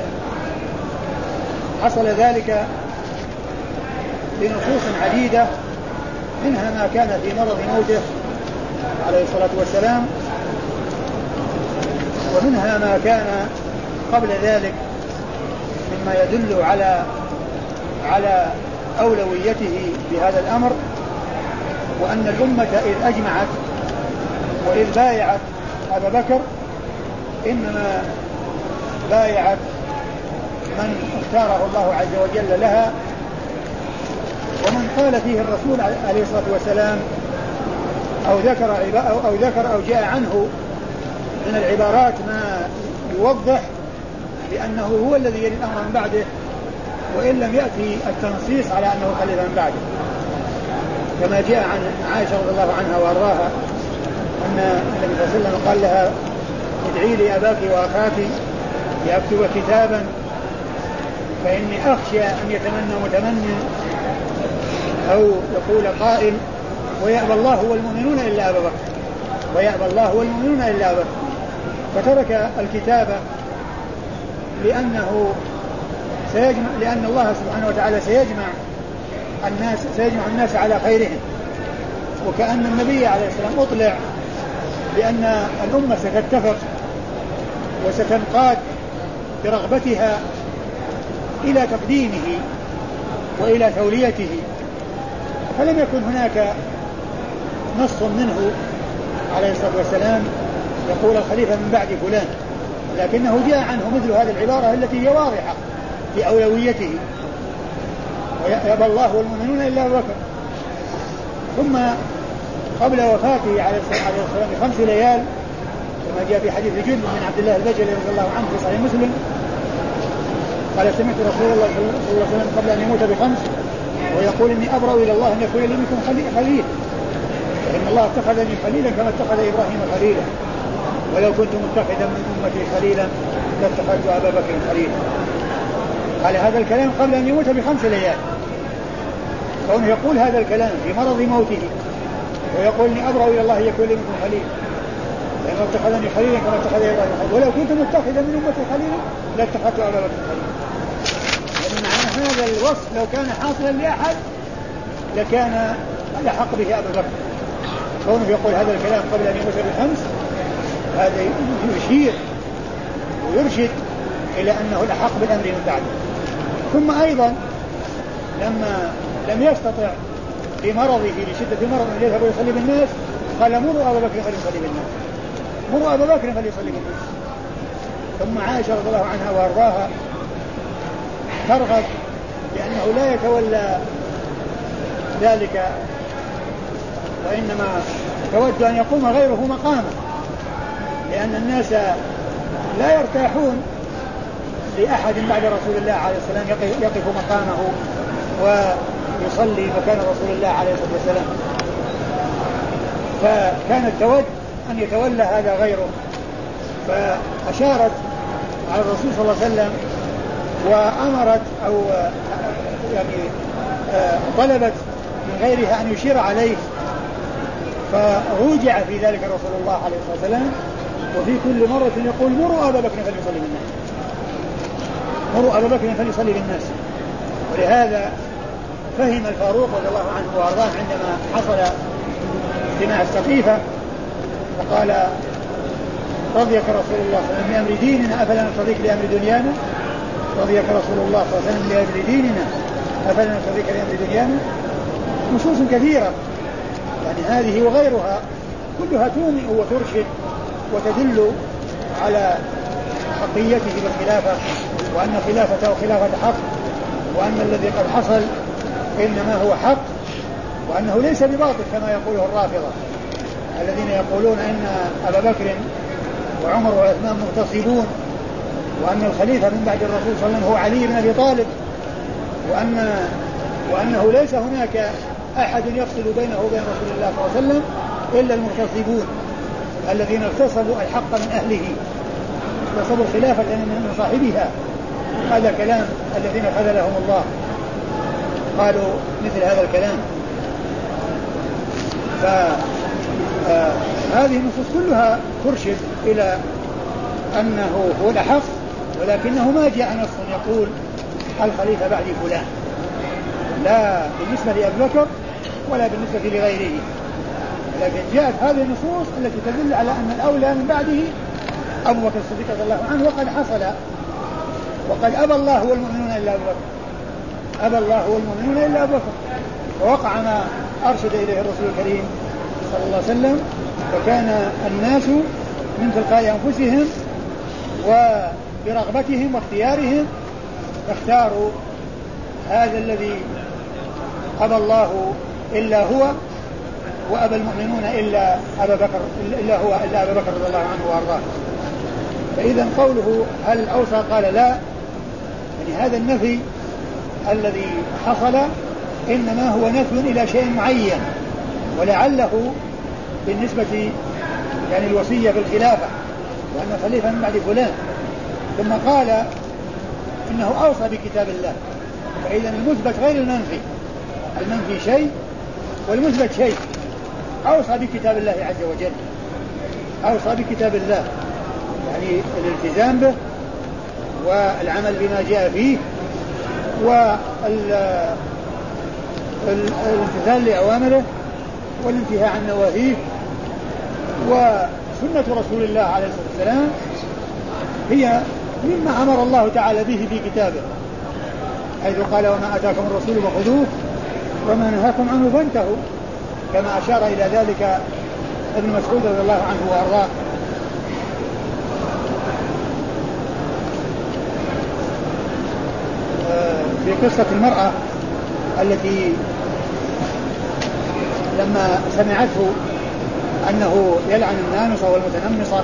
حصل ذلك بنصوص عديدة، منها ما كان في مرض موته عليه الصلاة والسلام، ومنها ما كان قبل ذلك مما يدل على أولويته بهذا الأمر، وأن الأمة إذ أجمعت وإذ بايعت أبا بكر إنما بايعت من اختاره الله عز وجل لها، ومن قال فيه الرسول عليه الصلاة والسلام أو ذكر أو جاء عنه من العبارات ما يوضح بأنه هو الذي يلي الأمر من بعده، وإن لم يأتي التنصيص على أنه خليفة من بعده، كما جاء عن عائشة رضي الله عنها وأرضاها أن النبي صلى الله عليه وسلم قال لها ادعي لي أباك وأخاك لأكتب كتابا فإني أخشى أن يتمنى متمنى أو يقول قائل ويأبى الله والمؤمنون إلا أبا بكر، ويأبى الله والمؤمنون إلا أبا بكر، فترك الكتابة لأن الله سبحانه وتعالى سيجمع الناس على خيرهم، وكأن النبي عليه السلام أطلع بأن الأمة ستتفق وستنقاد برغبتها إلى تقديمه وإلى توليته، فلم يكن هناك نص منه عليه الصلاة والسلام يقول الخليفة من بعد فلان، لكنه جاء عنه مثل هذه العبارة التي هي واضحة في أولويته، ويأبى الله والمؤمنون إلا أبا بكر. ثم قبل وفاته عليه الصلاة والسلام ب5 ليال كما جاء في حديث جند بن عبد الله البجلي رضي الله عنه في صحيح مسلم قال سمعت رسول الله صلى الله عليه وسلم قبل أن يموت ب5 ويقول إني أبرأ إلى الله أن يكون لي منكم خليل، فإن الله اتخذني خليلا كما اتخذ إبراهيم خليلا، ولو كنت متخذا من أمتي خليلا لاتخذت أبا بكر خليلا. قال هذا الكلام قبل أن يموت ب5 ليال، كونه يقول هذا الكلام في مرض موته ويقول إني أبرأ إلى الله أن يكون لي منكم خليلا لأنه اتخذني خليلا كما اتخذ إبراهيم خليلا، ولو كنت متخذا من أمتي خليلا لاتخذت أبا بكر خليلا. يعني معنى هذا الوصف لو كان حاصلا لأحد لكان لحق به أبا بكر، كونه يقول هذا الكلام قبل أن يموت ب5 هذا يشير ويرشد إلى أنه الأحق بالأمر من بعده. ثم أيضا لما لم يستطع بمرضه لشدة مرض أن يذهب ويصلي بالناس قال مروا أبا بكر فليصلي بالناس، مروا أبا بكر فليصلي بالناس. ثم عائشة رضي الله عنها وأرضاها ترغب لأنه لا يتولى ذلك وإنما تود أن يقوم غيره مقامه، لأن الناس لا يرتاحون لأحد بعد رسول الله عليه السلام يقف مقامه ويصلي مكان رسول الله عليه الصلاة والسلام، فكانت تود أن يتولى هذا غيره، فأشارت على الرسول صلى الله عليه وسلم وأمرت أو يعني طلبت من غيرها أن يشير عليه، فروجع في ذلك رسول الله عليه الصلاة والسلام، وفي كل مرة يقول مروا أبا بكر فليصلي بالناس، مروا أبا بكر فليصلي بالناس. ولهذا فهم الفاروق رضي الله عنه وأرضاه عندما حصل اجتماع السقيفة فقال رضيك رسول الله صلى الله عليه وسلم بأمر ديننا أفلا نرتضيك لأمر دنيانا، رضيك رسول الله صلى الله عليه وسلم بأمر ديننا أفلا نرتضيك لأمر دنيانا. نصوص كثيرة يعني هذه وغيرها كلها تومئ وترشد وتدل على حقيته بالخلافة، وأن خلافته خلافة حق، وأن الذي قد حصل إنما هو حق، وأنه ليس بباطل كما يقوله الرافضة الذين يقولون إن أبا بكر وعمر وعثمان مغتصبون وأن الخليفة من بعد الرسول صلى الله عليه وسلم هو علي بن أبي طالب، وأنه ليس هناك أحد يفصل بينه وبين رسول الله صلى الله عليه وسلم إلا المغتصبون الذين اغتصبوا الحق من أهله، اغتصبوا الخلافة من صاحبها. هذا كلام الذين خذلهم الله قالوا مثل هذا الكلام. فهذه النصوص كلها ترشد إلى أنه هو الأحق، ولكنه ما جاء نص يقول الخليفة بعد فلان، لا بالنسبة لأبي بكر ولا بالنسبة لغيره، لكن جاءت هذه النصوص التي تدل على أن الأولى من بعده أبو بكر الصديق رضي الله عنه، وقد حصل، وقد أبى الله والمؤمنون إلا أبو بكر، أبى الله والمؤمنون إلا أبو بكر، ووقع ما أرشد إليه الرسول الكريم صلى الله عليه وسلم، فكان الناس من تلقاء أنفسهم وبرغبتهم واختيارهم اختاروا هذا الذي أبى الله إلا هو، وأبى المؤمنون إلا أبا بكر إلا هو إلا أبا بكر رضي الله عنه وأرضاه. فإذا قوله هل أوصى قال لا، يعني هذا النفي الذي حصل إنما هو نفي إلى شيء معين، ولعله بالنسبة يعني الوصية بالخلافة وأن خليفة من بعد فلان، ثم قال إنه أوصى بكتاب الله، فإذا المثبت غير المنفي، المنفي شيء والمثبت شيء. أوصى بكتاب الله عز وجل، أوصى بكتاب الله يعني الالتزام به والعمل بما جاء فيه والامتثال لأوامره والانتهاء عن نواهيه. وسنة رسول الله عليه الصلاة والسلام هي مما أمر الله تعالى به في كتابه، حيث قال وما أتاكم الرسول فخذوه وما نهاكم عنه فانتهوا، كما أشار إلى ذلك ابن مسعود رضي الله عنه وأرضاه. في قصة المرأة التي لما سمعته أنه يلعن النامصة والمتنمصة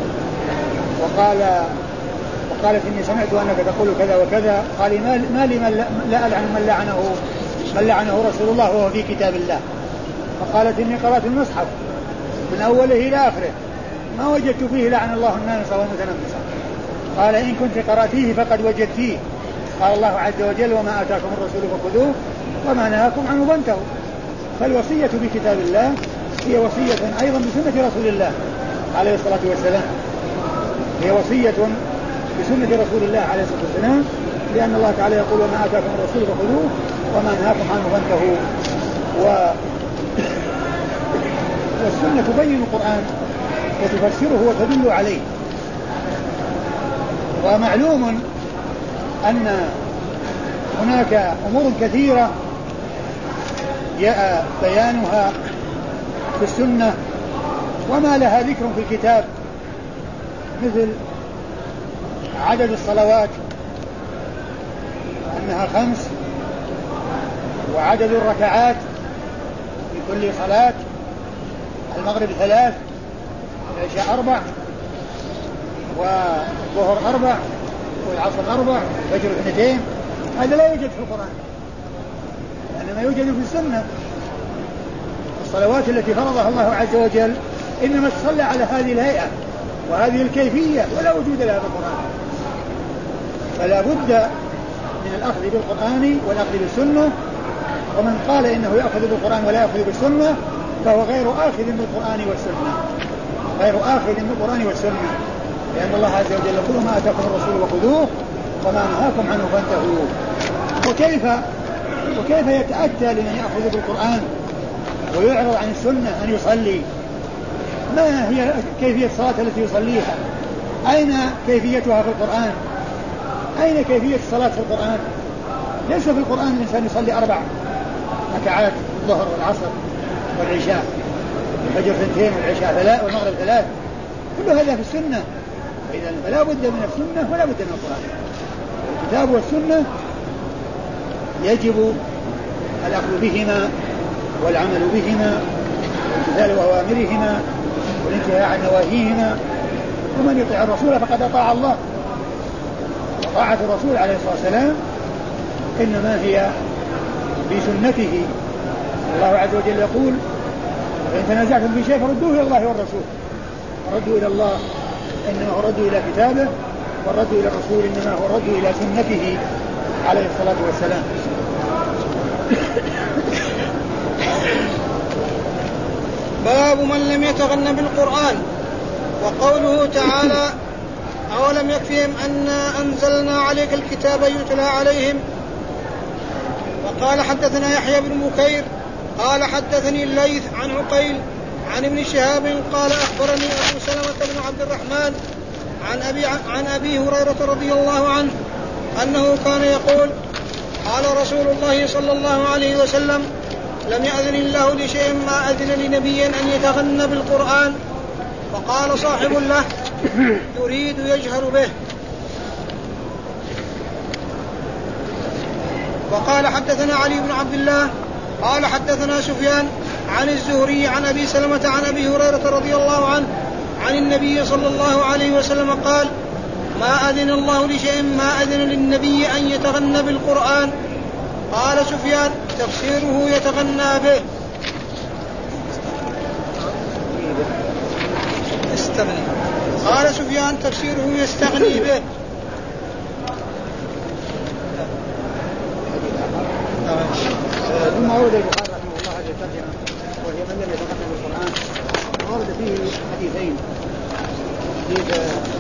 وقالت إني سمعت أنك تقول كذا وكذا، قال ما لي لا ألعن من لعنه رسول الله وهو في كتاب الله. فقالت إني قرأت المصحف من أوله إلى آخره ما وجدت فيه لعن الله النامصة والمتنمصة. قال إن كنت قرأتيه فقد وجدتيه، قال الله عز وجل وما آتاكم الرسول فخذوه وما نهاكم عنه فانتهوا. فالوصية بكتاب الله هي وصية أيضا بسنة رسول الله عليه الصلاة والسلام، هي وصية بسنة رسول الله عليه الصلاة والسلام، لأن الله تعالى يقول وما آتاكم الرسول فخذوه وما نهاكم عنه فانتهوا. والسنة تبين القرآن وتفسره وتدل عليه. ومعلوم أن هناك أمور كثيرة جاء بيانها في السنة وما لها ذكر في الكتاب، مثل عدد الصلوات أنها 5، وعدد الركعات في كل صلاة، المغرب 3، العشاء 4، والظهر 4، والعصر 4، والفجر 2. هذا لا يوجد في القرآن، إنما يوجد في السنة. الصلوات التي فرضها الله عز وجل إنما تصلى على هذه الهيئة وهذه الكيفية ولا وجود لها في القرآن. فلا بد من الأخذ بالقرآن والأخذ بالسنة، ومن قال إنه يأخذ بالقرآن ولا يأخذ بالسنة فهو غير آخذ بالقرآن والسنة، غير آخذ بالقرآن والسنة، لأن الله عز وجل يقول ما آتاكم الرسول وخذوه وما نهاكم عنه فانتهوا. وكيف يتأتى لمن يأخذ بالقرآن ويعرض عن السنة أن يصلي؟ ما هي كيفية الصلاة التي يصليها؟ أين كيفيتها في القرآن؟ أين كيفية الصلاة في القرآن؟ ليس في القرآن الإنسان يصلي 4 ركعات الظهر والعصر والعشاء، الفجر 2 والعشاء 3 والمغرب 3، كل هذا في السنة. فإذا فلا بد من السنة ولا بد من القرآن. الكتاب والسنة يجب الأخذ بهما والعمل بهما وامتثال أوامرهما والانتهاء عن نواهيهما، ومن يطيع الرسول فقد أطاع الله. طاعة الرسول عليه الصلاة والسلام إنما هي بسنته. الله عز وجل يقول فإن تنازعتم في شيء فردوه إلى الله والرسول. ردوا إلى الله إنما هو ردوا إلى كتابه، والردوا إلى الرسول إنما هو ردوا إلى سنته عليه الصلاة والسلام. باب من لم يتغن بالقرآن. وقوله تعالى أولم يكفهم أنا أنزلنا عليك الكتاب يتلى عليهم. وقال حدثنا يحيى بن بكير قال حدثني الليث عن عقيل عن ابن شهاب قال أخبرني أبو سلمة بن عبد الرحمن عن أبي هريرة رضي الله عنه أنه كان يقول قال رسول الله صلى الله عليه وسلم لم يأذن الله لشيء ما أذن لنبي أن يتغنى بالقرآن. وقال صاحب له يريد يجهر به. وقال حدثنا علي بن عبد الله قال حدثنا سفيان عن الزهري عن أبي سلمة عن أبي هريرة رضي الله عنه عن النبي صلى الله عليه وسلم قال ما أذن الله لشيء ما أذن للنبي أن يتغنى بالقرآن. قال سفيان تفسيره يتغنى به. قال سفيان تفسيره يستغني به. ثم ورد البخاري رحمه الله هذه الترجمة وهي من لم يتغنى بالقرآن. ورد فيه حديثين. حديث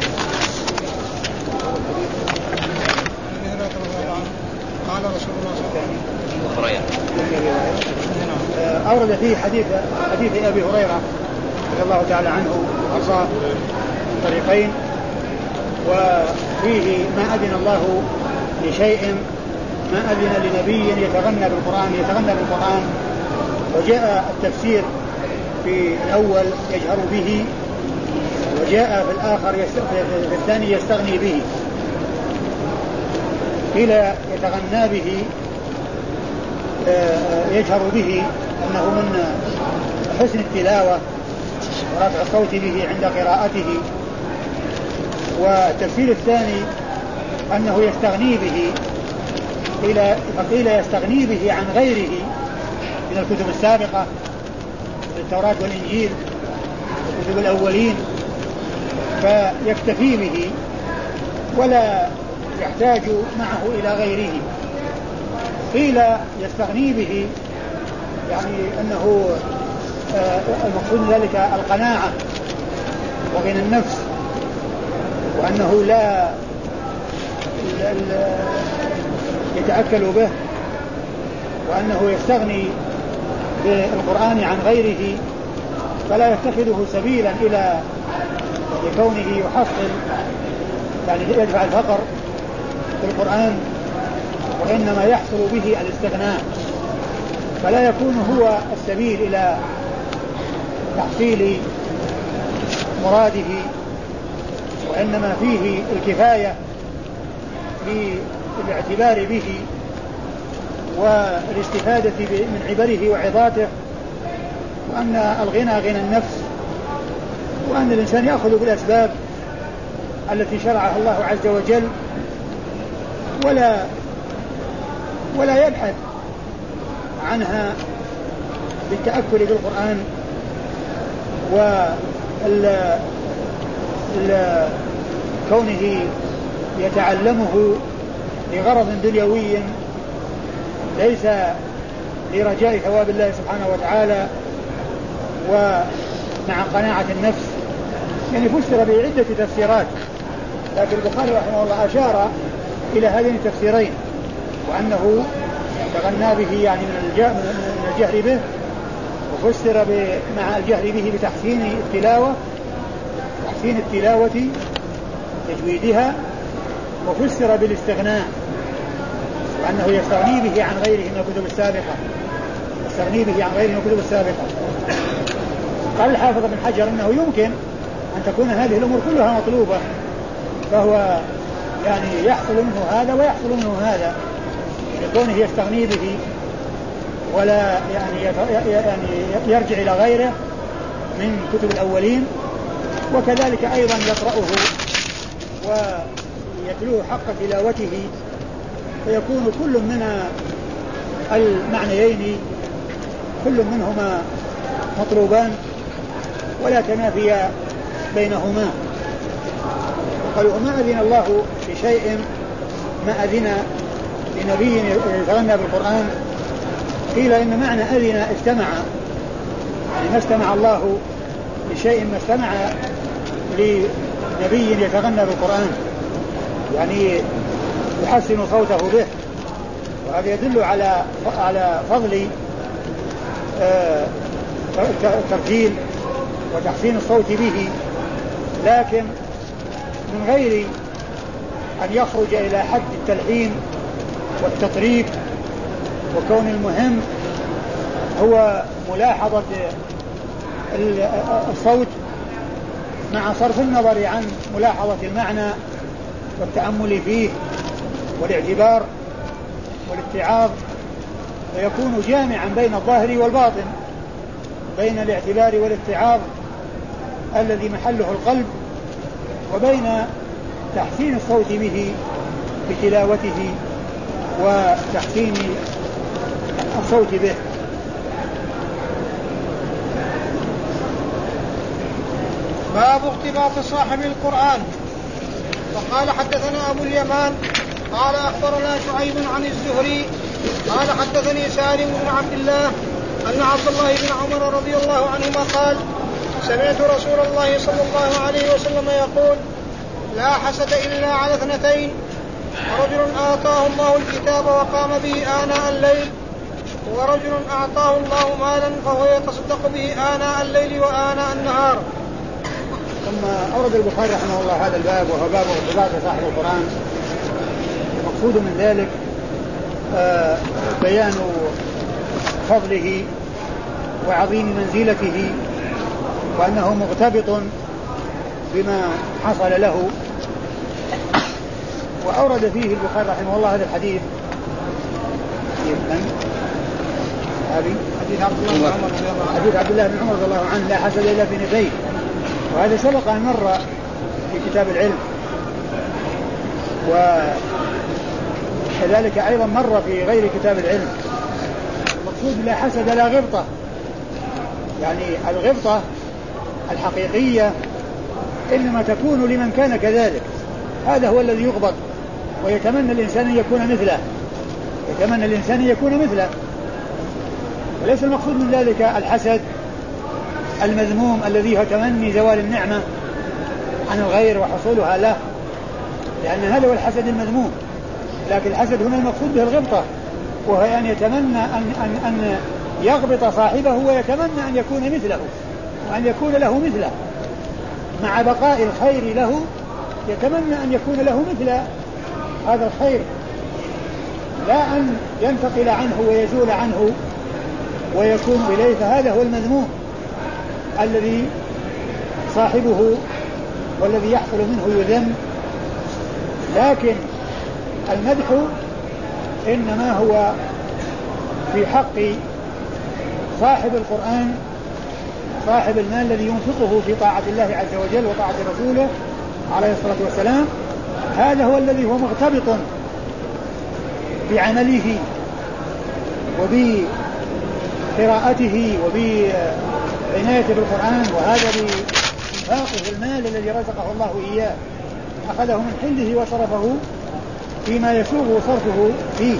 قال رسول الله صلى الله عليه وسلم أورد فيه حديث أبي هريرة رضي الله تعالى عنه وأرضاه طريقين. وفيه ما أذن الله لشيء ما أذن لنبي يتغنى بالقرآن. وجاء التفسير في الأول يجهر به، وجاء في الآخر في الثاني يستغني به. قيل يتغنى به يجهر به أنه من حسن التلاوة ورفع الصوت به عند قراءته. والتفسير الثاني أنه يستغني به، فقيل يستغني به عن غيره من الكتب السابقة التوراة والإنجيل الكتب الأولين فيكتفي به ولا يحتاج معه إلى غيره. قيل يستغني به يعني أنه المقصود ذلك القناعة وغنى النفس، وأنه لا يتأكل به، وأنه يستغني بالقرآن عن غيره فلا يتخذه سبيلا إلى كونه يحصل يعني يدفع الفقر بالقرآن، وإنما يحصل به الاستغناء، فلا يكون هو السبيل إلى تحصيل مراده، وإنما فيه الكفاية بالاعتبار به والاستفادة من عبره وعظاته، وأن الغنى غنى النفس، وأن الإنسان يأخذ بالأسباب التي شرعها الله عز وجل ولا يبحث عنها بالتأكل بالقرآن كونه يتعلمه لغرض دنيوي ليس لرجاء ثواب الله سبحانه وتعالى ومع قناعة النفس. يعني فسر بعدة تفسيرات، لكن البخاري رحمه الله أشار إلى هذين التفسيرين، وأنه تغنى به يعني من الجهر به، وفسر مع الجهر به بتحسين التلاوة تجويدها، وفسر بالاستغناء وأنه يستغني به عن غيره من الكتب السابقة. قال الحافظ بن حجر أنه يمكن أن تكون هذه الأمور كلها مطلوبة، فهو يعني يحصل منه هذا ويحصل منه هذا، كونه يستغني به ولا يعني يرجع إلى غيره من كتب الأولين، وكذلك أيضا يقرأه يتلوه حق تلاوته فيكون كل من المعنيين كل منهما مطلوبان ولا تنافي بينهما. قالوا ما أذن الله بشيء ما أذن لنبي يتغنى بالقرآن، قيل إن معنى أذن استمع، يعني ما استمع الله لشيء ما استمع لنبي يتغنى بالقرآن، يعني يحسن صوته به، وهذا يدل على فضل الترتيل وتحسين الصوت به، لكن من غير أن يخرج إلى حد التلحين والتطريب، وكون المهم هو ملاحظة الصوت مع صرف النظر عن ملاحظة المعنى والتأمل فيه والاعتبار والاتعاظ، فيكون جامعا بين الظاهر والباطن، بين الاعتبار والاتعاظ الذي محله القلب، وبين تحسين الصوت به بتلاوته وتحسين الصوت به. باب اغتباط صاحب القرآن. وقال حدثنا أبو اليمان قال أخبرنا شعيب عن الزهري قال حدثني سالم بن عبد الله أن عبد الله بن عمر رضي الله عنهما قال سمعت رسول الله صلى الله عليه وسلم يقول لا حسد إلا على اثنتين: ورجل آتاه الله الكتاب وقام به آناء الليل، ورجل أعطاه الله مالا فهو يتصدق به آناء الليل وآناء النهار. ثم أورد البخاري رحمه الله هذا الباب، وهو باب اغتباط صاحب القرآن. المقصود من ذلك بيان فضله وعظيم منزلته، وأنه مغتبط بما حصل له. وأورد فيه البخاري رحمه الله هذا الحديث حديث عبد الله بن عمر رضي الله عنه: لا حسد إلا في اثنتين. وهذا سبق أن مر في كتاب العلم، وكذلك أيضا مر في غير كتاب العلم. المقصود لا حسد لا غبطة، يعني الغبطة الحقيقية إنما تكون لمن كان كذلك، هذا هو الذي يغبط ويتمنى الإنسان أن يكون مثله، يتمنى الإنسان أن يكون مثله. وليس المقصود من ذلك الحسد المذموم الذي هو تمني زوال النعمة عن الغير وحصولها له، لأن هذا هو الحسد المذموم. لكن الحسد هنا المقصود به الغبطة، وهو أن يتمنى أن يغبط صاحبه ويتمنى أن يكون مثله وأن يكون له مثله، مع بقاء الخير له يتمنى أن يكون له مثل هذا الخير، لا أن ينتقل عنه ويزول عنه ويكون إليه. فهذا هو المذموم الذي صاحبه والذي يحصل منه يذم. لكن المدح إنما هو في حق صاحب القرآن، صاحب المال الذي ينفقه في طاعة الله عز وجل وطاعة رسوله عليه الصلاة والسلام. هذا هو الذي هو مغتبط بعمله وبقراءته وبعنايته بالقرآن، وهذا بإنفاقه المال الذي رزقه الله إياه، أخذه من حله وصرفه فيما يسوغ صرفه فيه.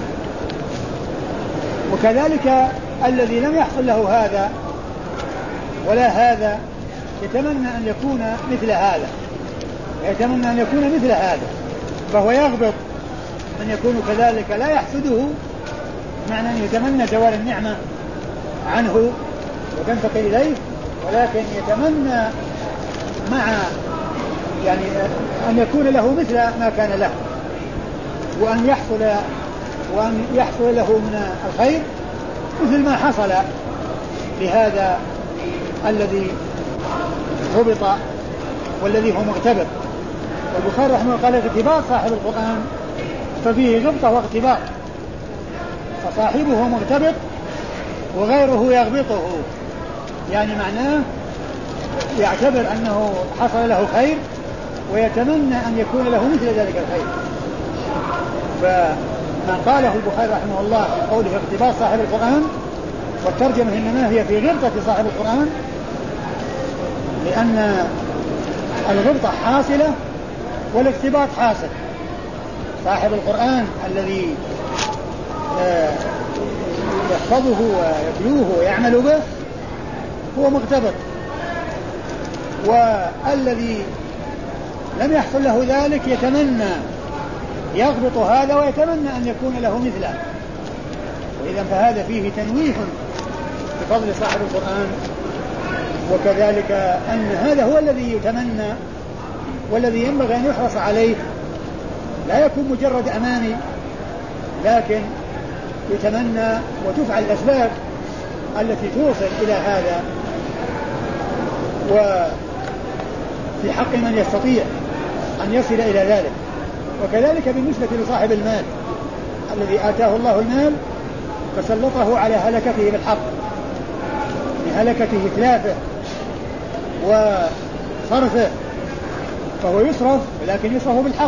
وكذلك الذي لم يحصل له هذا ولا هذا يتمنى أن يكون مثل هذا، يتمنى أن يكون مثل هذا، فهو يغبط من يكون كذلك، لا يحسده، معنى أن يتمنى زوال النعمة عنه وتنتقل إليه، ولكن يتمنى مع يعني أن يكون له مثل ما كان له، وأن يحصل له من الخير مثل ما حصل لهذا الذي ربط والذي هو مغتبط. والبخاري رحمه الله قال اغتباط صاحب القرآن ففيه غبطة واغتباط، فصاحبه مغتبط وغيره يغبطه، يعني معناه يعتبر أنه حصل له خير ويتمنى أن يكون له مثل ذلك الخير. فما قاله البخاري رحمه الله في قوله اقتباس صاحب القرآن، والترجمة إنما هي في غبطة صاحب القرآن، لأن الغبطة حاصلة والاقتباس حاصل. صاحب القرآن الذي يحفظه ويتلوه ويعمل به هو مقتبط، والذي لم يحصل له ذلك يتمنى يغبط هذا ويتمنى أن يكون له مثله. وإذا فهذا فيه تنويه بفضل صاحب القرآن، وكذلك أن هذا هو الذي يتمنى والذي ينبغي أن يحرص عليه، لا يكون مجرد أماني، لكن يتمنى وتفعل الأسباب التي توصل إلى هذا، وفي حق من يستطيع أن يصل إلى ذلك. وكذلك بالنسبة لصاحب المال الذي آتاه الله المال فسلطه على هلكته بالحق، هلكته إتلافه وصرفه، فهو يصرف ولكن يصرف بالحق.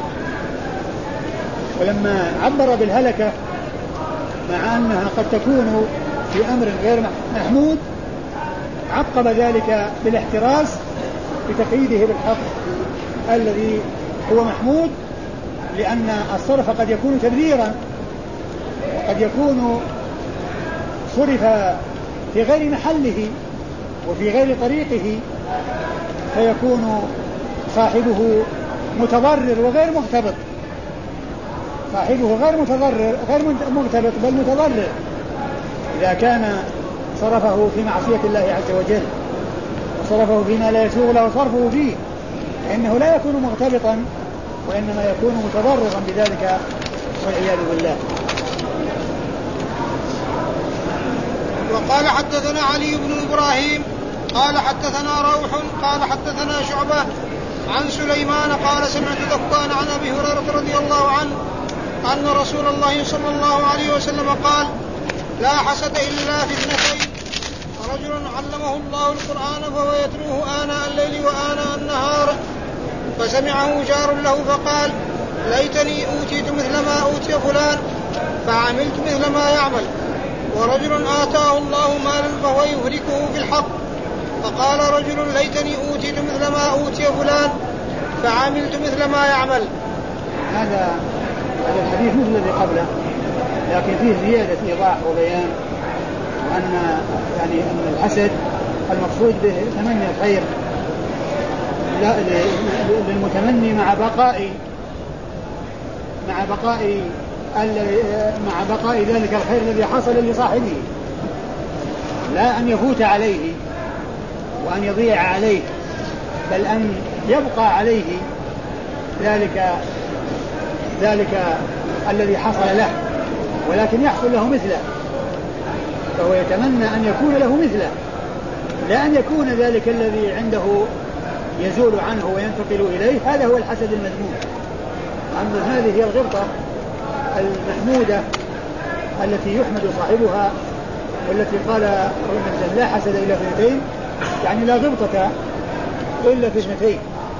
ولما عبر بالهلكة مع أنها قد تكون في أمر غير محمود، عقب ذلك بالاحتراس بتقييده بالحق الذي هو محمود، لأن الصرف قد يكون تبذيرا، وقد يكون صرف في غير محله وفي غير طريقه، فيكون صاحبه متضرر وغير مغتبط، صاحبه غير متضرر غير مغتبط بل متضرر إذا كان صرفه في معصية الله عز وجل وصرفه فيما لا يسوغ له صرفه فيه، فإنه لا يكون مغتبطا وإنما يكون متضررا بذلك والعياذ بالله. وقال حدثنا علي بن إبراهيم قال حدثنا روح قال حدثنا شعبة عن سليمان قال سمعت ذكوان عن أبي هريرة رضي الله عنه أن رسول الله صلى الله عليه وسلم قال: لا حسد إلا في اثنتين: رجل علمه الله القرآن فهو يتلوه آناء الليل وآناء النهار فسمعه جار له فقال: ليتني أوتيت مثل ما أوتي فلان فعملت مثل ما يعمل. ورجل آتاه الله مالا فهو يهلكه في الحق فقال رجل: ليتني أوتيت مثل ما أوتي فلان فعملت مثل ما يعمل. هذا الحديث مثل الذي قبله، لكن فيه زيادة إيضاح وبيان أن الحسد المقصود به تمني الخير للمتمني مع بقاء ذلك الخير الذي حصل لصاحبه، لا أن يفوت عليه وأن يضيع عليه، بل أن يبقى عليه ذلك الذي حصل له ولكن يحصل له مثله، فهو يتمنى أن يكون له مثله، لا أن يكون ذلك الذي عنده يزول عنه وينتقل إليه. هذا هو الحسد المذموم. أما هذه هي الغبطة المحمودة التي يحمد صاحبها، والتي قال ابن لا حسد إلا في اثنتين، يعني لا غبطة إلا في اثنتين.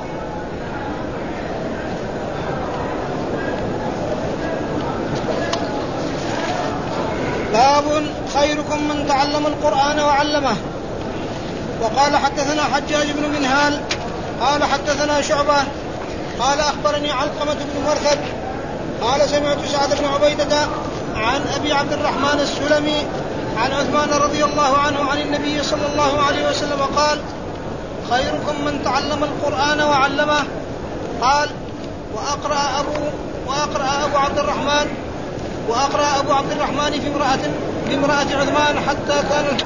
باب خيركم من تعلم القرآن وعلمه. وقال حدثنا حجاج بن منهال قال حدثنا شعبة قال أخبرني علقمة بن مرثد قال سمعت سعد بن عبيدة عن أبي عبد الرحمن السلمي عن عثمان رضي الله عنه عن النبي صلى الله عليه وسلم قال: خيركم من تعلم القرآن وعلمه. قال: وأقرأ أبو عبد الرحمن في امرأة عثمان حتى كان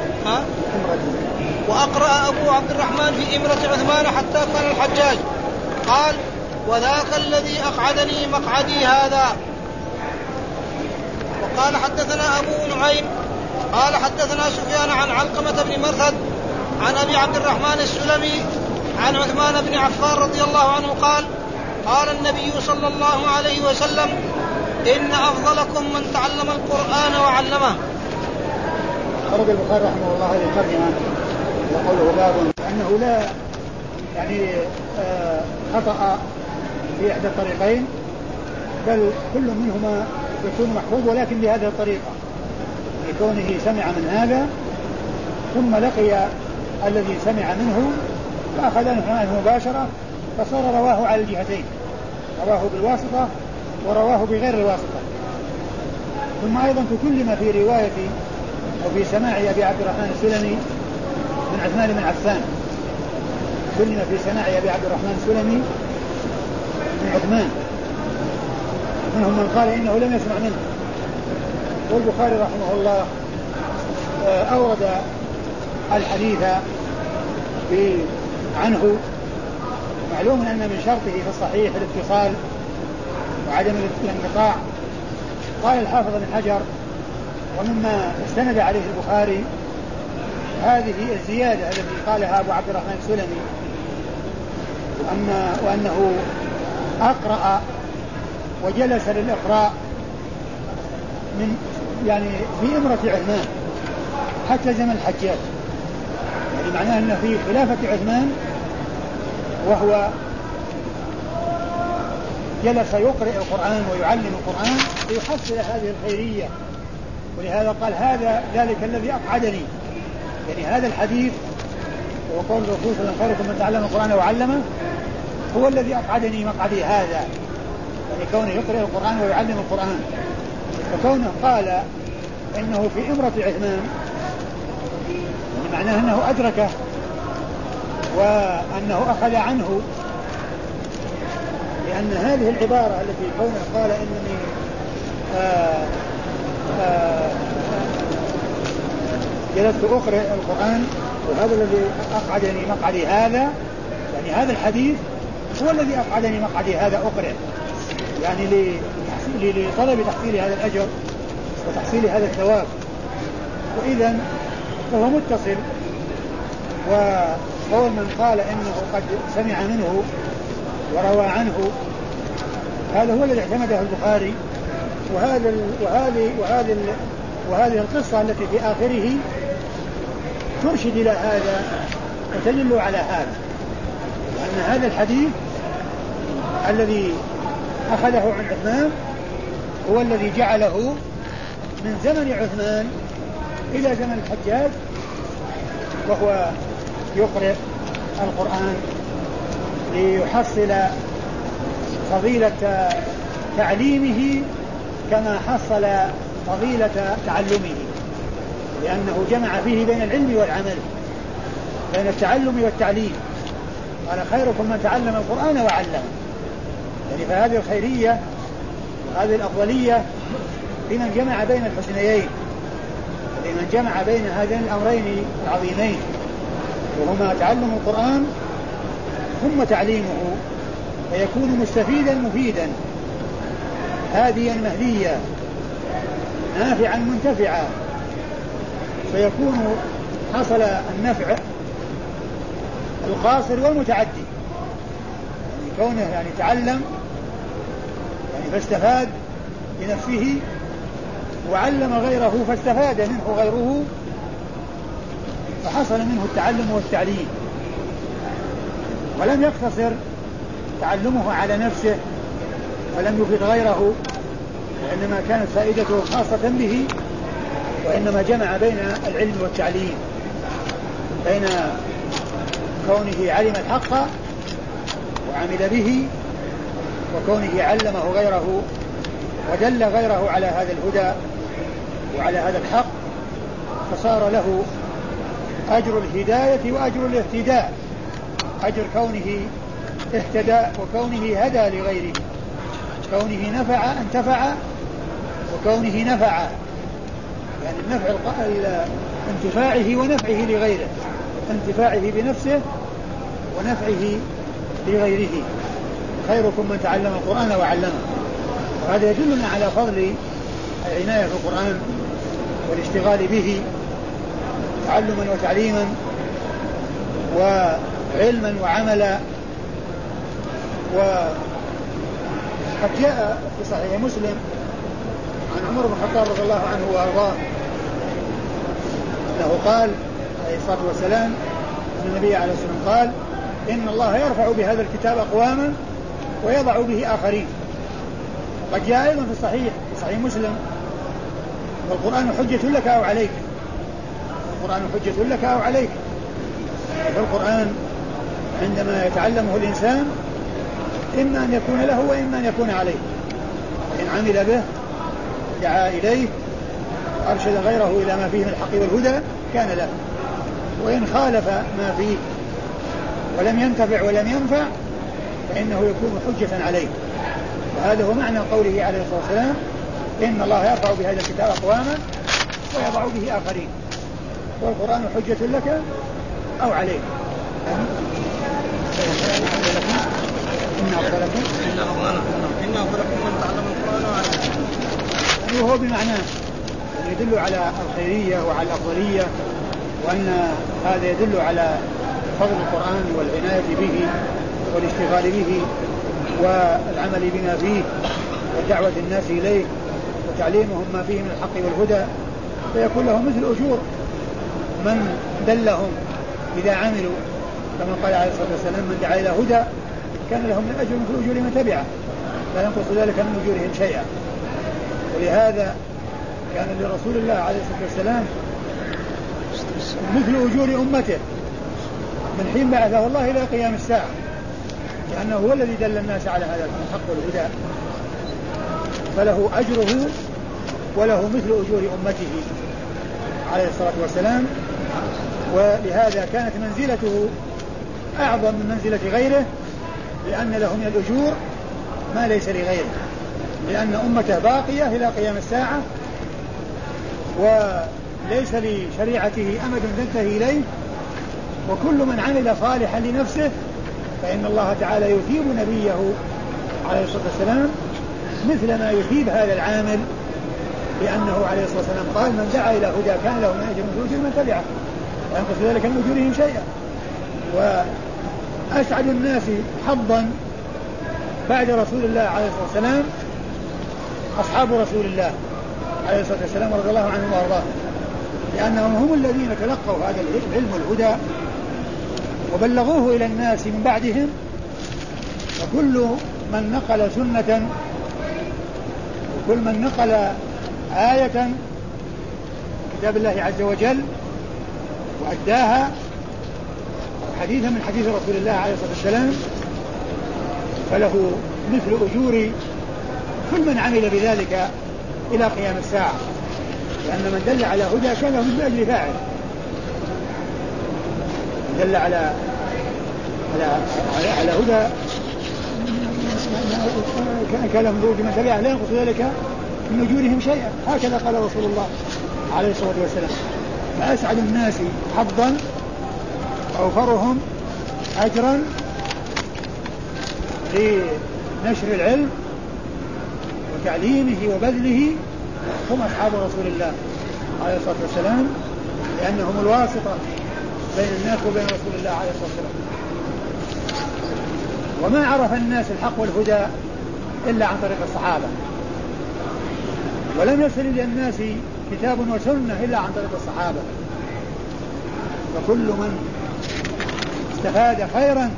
وأقرأ أبو عبد الرحمن في امرأة عثمان حتى كان الحجاج. قال: وذاك الذي أقعدني مقعدي هذا. وقال حدثنا أبو نعيم قال حدثنا سفيان عن علقمة بن مرثد عن أبي عبد الرحمن السلمي عن عثمان بن عفان رضي الله عنه قال: قال النبي صلى الله عليه وسلم: إن أفضلكم من تعلم القرآن وعلمه. خرج البخاري رحمه الله هذه الترجمة وقوله باب أنه لا خطأ في إحدى الطريقين، بل كل منهما يكون محفوظ ولكن بهذه الطريقة، لكونه سمع من هذا ثم لقي الذي سمع منه فأخذ عنه مباشرة، فصار رواه على الجهتين، رواه بالواسطة ورواه بغير الواسطة. ثم أيضا تكلم في رواية وفي سماع أبي عبد الرحمن السلمي من عثمان بن عفان، كلم في سماع أبي عبد الرحمن السلمي من عثمان، منهم من قال إنه لم يسمع منه. والبخاري رحمه الله أورد الحديث عنه. معلوم أن من شرطه في الصحيح الاتصال وعدم الانقطاع. قال الحافظ بن حجر ومما استند عليه البخاري هذه الزيادة التي قالها أبو عبد الرحمن السلمي، وأنه أقرأ وجلس للإقراء من يعني في إمرة عثمان حتى زمن الحجاج، يعني معناه أنه في خلافة عثمان وهو جلس يقرأ القرآن ويعلم القرآن ليحصل هذه الخيرية. ولهذا قال هذا ذلك الذي أقعدني، يعني هذا الحديث وقول الرسول صلى الله عليه وسلم من تعلم القرآن وعلمه هو الذي أقعدني مقعدي هذا، يعني كونه يقرأ القرآن ويعلم القرآن. وكونه قال إنه في إمرة عثمان يعني معناه أنه أدركه وأنه أخذ عنه، لأن هذه العبارة التي كونه قال إنني جلست أقرأ القرآن وهذا الذي أقعدني مقعدي هذا، يعني هذا الحديث هو الذي أقعدني مقعدي هذا أقرأ، يعني لطلب تحصيل هذا الأجر وتحصيل هذا الثواب. وإذن فهو متصل. وقول من قال إنه قد سمع منه وروى عنه هذا هو الذي اعتمده البخاري. وهذه القصة التي في آخره ترشد إلى هذا وتدل على هذا، لأن هذا الحديث الذي أخذه عن عثمان هو الذي جعله من زمن عثمان إلى زمن الحجاج وهو يقرأ القرآن ليحصل فضيلة تعليمه كما حصل فضيلة تعلمه، لأنه جمع فيه بين العلم والعمل، بين التعلم والتعليم. قال خيركم من تعلم القرآن وعلمه، يعني فهذه الخيرية وهذه الأفضلية لمن جمع بين الحسنيين، لمن جمع بين هذين الأمرين العظيمين، وهما تعلم القرآن ثم تعليمه، فيكون مستفيدا مفيدا، هاديا مهديا، نافعا منتفعا، فيكون حصل النفع القاصر والمتعدي، يعني كونه يعني تعلم يعني فاستفاد بنفسه، وعلم غيره فاستفاد منه غيره، فحصل منه التعلم والتعليم، ولم يقتصر تعلمه على نفسه ولم يفيد غيره، وإنما كانت فائدته خاصة به، وإنما جمع بين العلم والتعليم، بين كونه علم الحق وعمل به، وكونه علمه غيره ودل غيره على هذا الهدى وعلى هذا الحق، فصار له أجر الهداية وأجر الاهتداء، أجر كونه اهتدى وكونه هدى لغيره، كونه نفع انتفع وكونه نفع، يعني النفع انتفاعه ونفعه لغيره، انتفاعه بنفسه ونفعه لغيره. خيركم من تعلم القرآن وعلمه. وهذا يدلنا على فضل العناية بالقرآن والاشتغال به تعلما وتعليما وعلما وعملا. وقد جاء في صحيح مسلم عن عمر بن الخطاب رضي الله عنه وارضاه انه قال عليه الصلاة والسلام ان النبي عليه الصلاة والسلام قال ان الله يرفع بهذا الكتاب اقواما ويضع به آخرين. قد جاء أيضا في صحيح مسلم: والقرآن حجة لك أو عليك. القرآن حجة لك أو عليك. فالقرآن عندما يتعلمه الإنسان إما أن يكون له وإما أن يكون عليه. إن عمل به دعا إليه أرشد غيره إلى ما فيه من الحق والهدى كان له، وإن خالف ما فيه ولم ينتفع ولم ينفع فإنه يكون حجة عليه. وهذا هو معنى قوله عليه الصلاة والسلام: إن الله يرفع بهذا الكتاب أقواما ويضع به آخرين، والقرآن حجة لك أو عليك. إن أفضلكم من تعلم القرآن وعلمه. وهو بمعناه يدل على الخيرية وعلى الأفضلية، وأن هذا يدل على فضل القرآن والعناية به والاشتغال به والعمل بما فيه ودعوة الناس إليه وتعليمهم ما فيه من الحق والهدى، فيكون لهم مثل أجور من دلهم إذا عملوا، كما قال عليه الصلاة والسلام: من دعا إلى هدى كان لهم من أجر مثل أجور من تبعه لا ينقص ذلك من أجورهم شيئا. ولهذا كان لرسول الله عليه الصلاة والسلام مثل أجور أمته من حين بعثه الله إلى قيام الساعة، لأنه هو الذي دل الناس على هذا الحق والهدى، فله أجره وله مثل أجور أمته عليه الصلاة والسلام. ولهذا كانت منزلته أعظم من منزلة غيره، لأن له من الأجور ما ليس لغيره، لأن أمته باقية إلى قيام الساعة وليس لشريعته أمد تنتهي إليه، وكل من عمل صالحا لنفسه فإن الله تعالى يثيب نبيه عليه الصلاة والسلام مثل ما يثيب هذا العامل، لأنه عليه الصلاة والسلام قال: من دعا إلى هدى كان له من أجر مثل أجور من تبعه لا ينقص ذلك من أجورهم شيئا. وأسعد الناس حظا بعد رسول الله عليه الصلاة والسلام أصحاب رسول الله عليه الصلاة والسلام رضي الله عنهم وأرضاهم، لأنهم هم الذين تلقوا هذا العلم والهدى وبلغوه إلى الناس من بعدهم. وكل من نقل سنة وكل من نقل آية كتاب الله عز وجل وأداها حديثا من حديث رسول الله عليه الصلاة والسلام فله مثل أجور كل من عمل بذلك إلى قيام الساعة، لأن من دل على هدى كان له مثل أجر فاعل، دل على هدى كان له مثل أجر من تبعه لا ينقص ذلك من أجورهم شيئا. هكذا قال رسول الله عليه الصلاة والسلام. فأسعد الناس حظا أوفرهم أجرا لنشر العلم وتعليمه وبذله هم أصحاب رسول الله عليه الصلاة والسلام، لأنهم الواسطة بين الناس وبين رسول الله عليه الصلاة والسلام. وما عرف الناس الحق والهدى إلا عن طريق الصحابة، ولم يصل إلى الناس كتاب وسنة إلا عن طريق الصحابة. فكل من استفاد خيرا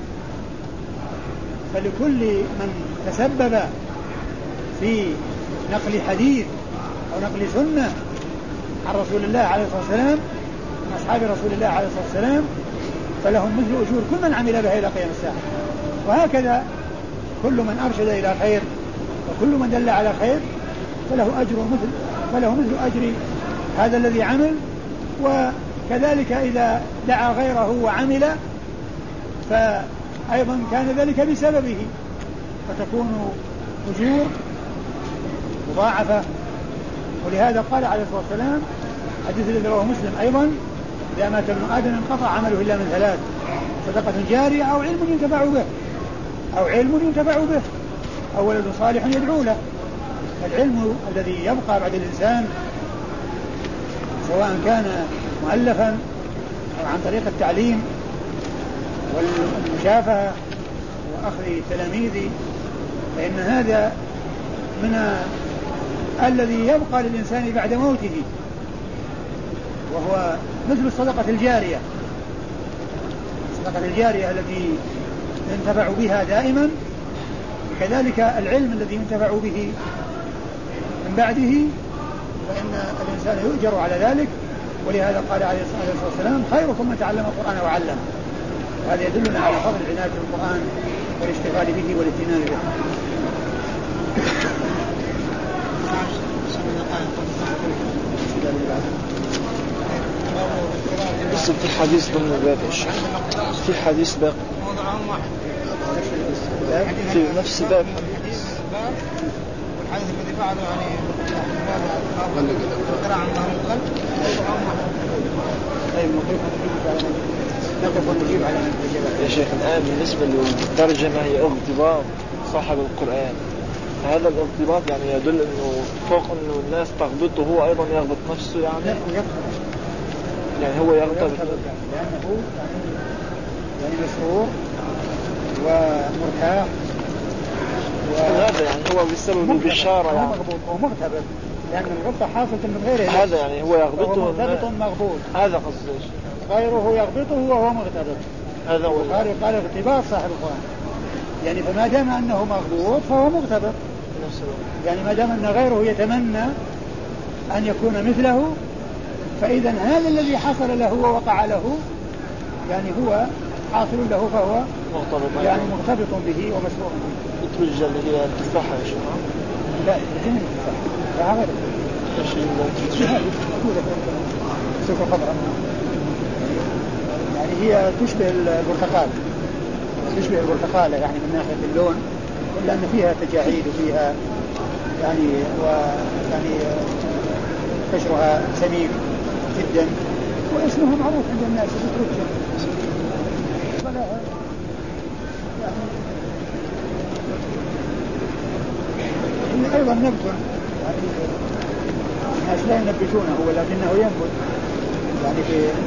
فلكل من تسبب في نقل حديث أو نقل سنة عن رسول الله عليه الصلاة والسلام من أصحاب رسول الله عليه الصلاة والسلام فلهم مثل أجور كل من عمل بها إلى قيام الساعة. وهكذا كل من أرشد إلى خير وكل من دل على خير فله مثل أجر هذا الذي عمل. وكذلك إذا دعا غيره وعمل فأيضا كان ذلك بسببه، فتكون أجور مضاعفة. ولهذا قال عليه الصلاة والسلام حديث الذي رواه مسلم أيضا: إذا مات ابن آدم انقطع عمله إلا من ثلاث: صدقة جارية أو علم ينتفع به أو ولد صالح يدعو له. العلم الذي يبقى بعد الإنسان سواء كان مؤلفا أو عن طريق التعليم والمشافهة وأخذ التلاميذ، فإن هذا من الذي يبقى للإنسان بعد موته، وهو مثل الصدقة الجارية. الصدقة الجارية التي ينتفع بها دائما كذلك العلم الذي ينتفع به من بعده فإن الإنسان يؤجر على ذلك. ولهذا قال عليه الصلاة والسلام خيركم من تعلم القرآن وعلم. هذا يدلنا على فضل العناية بالقرآن والاشتغال به والاهتمام به. بس في حديث ضمن الباب في حديث باقي في نفس الباب والحديث الذي فعله يعني قراءة عن ظهر القلب يا شيخ. الآن بالنسبة للترجمة هي اغتباط صاحب القرآن. هذا الاغتباط يعني يدل انه فوق انه الناس تغبطه هو ايضا يغبط نفسه يعني هو يغتبط لانه يعني مسرور ومرتاح هذا يعني هو بسبب البشارة يعني هو مغتبط لأن الغبطة حاصلة من غيره. هذا يعني هو يغبطه مغتبط مغبوط. هذا قصدي غيره يغبطه وهو مغتبط. هذا هو قال اغتباط صاحب القرآن يعني فما دام أنه مغبوط فهو مغتبط يعني ما دام أن غيره يتمنى أن يكون مثله فإذا هذا الذي حصل له ووقع له يعني هو حاصل له فهو يعني مرتبط به ومسرور به. التوجه اللي هي التفاحة يا شيخ. لا الجنة التفاحة غير سوف خضراء يعني هي تشبه البرتقال البرتقالة يعني من ناحية اللون إلا أن فيها تجاعيد وفيها يعني ويعني قشرها سميك جدا واسمه معروف عند الناس التوجه. يعني أيضا نبت يعني الناس لا ينبتونه ولكنه ينبت يعني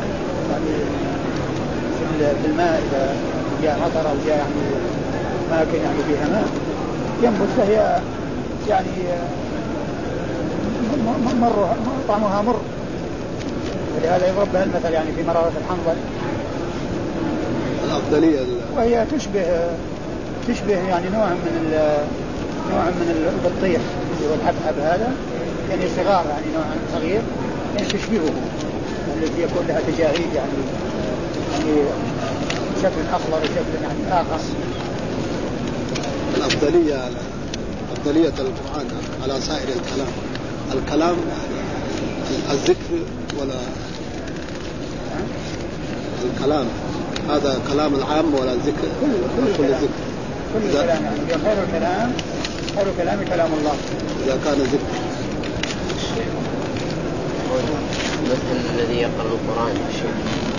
في الماء إذا جاء مطر أو جاء يعني أماكن يعني فيها ماء ينبت فهي يعني طعمها مر ولهذا يضرب بها المثل يعني في مرارة الحنظل الأفضلية وهي تشبه يعني نوع من البطيخ اللي هو الحبحب هذا يعني صغار يعني نوع صغير يعني تشبهه التي يكون لها تجاعيد يعني شكل أخضر وشكل يعني آخر. أفضلية القرآن على سائر الكلام الذكر ولا الكلام هذا كلام العام ولا الذكر كل ذكر كل كلام يعني خير الكلام كلام الله إذا كان ذكر. مثل الذي يقرأ القرآن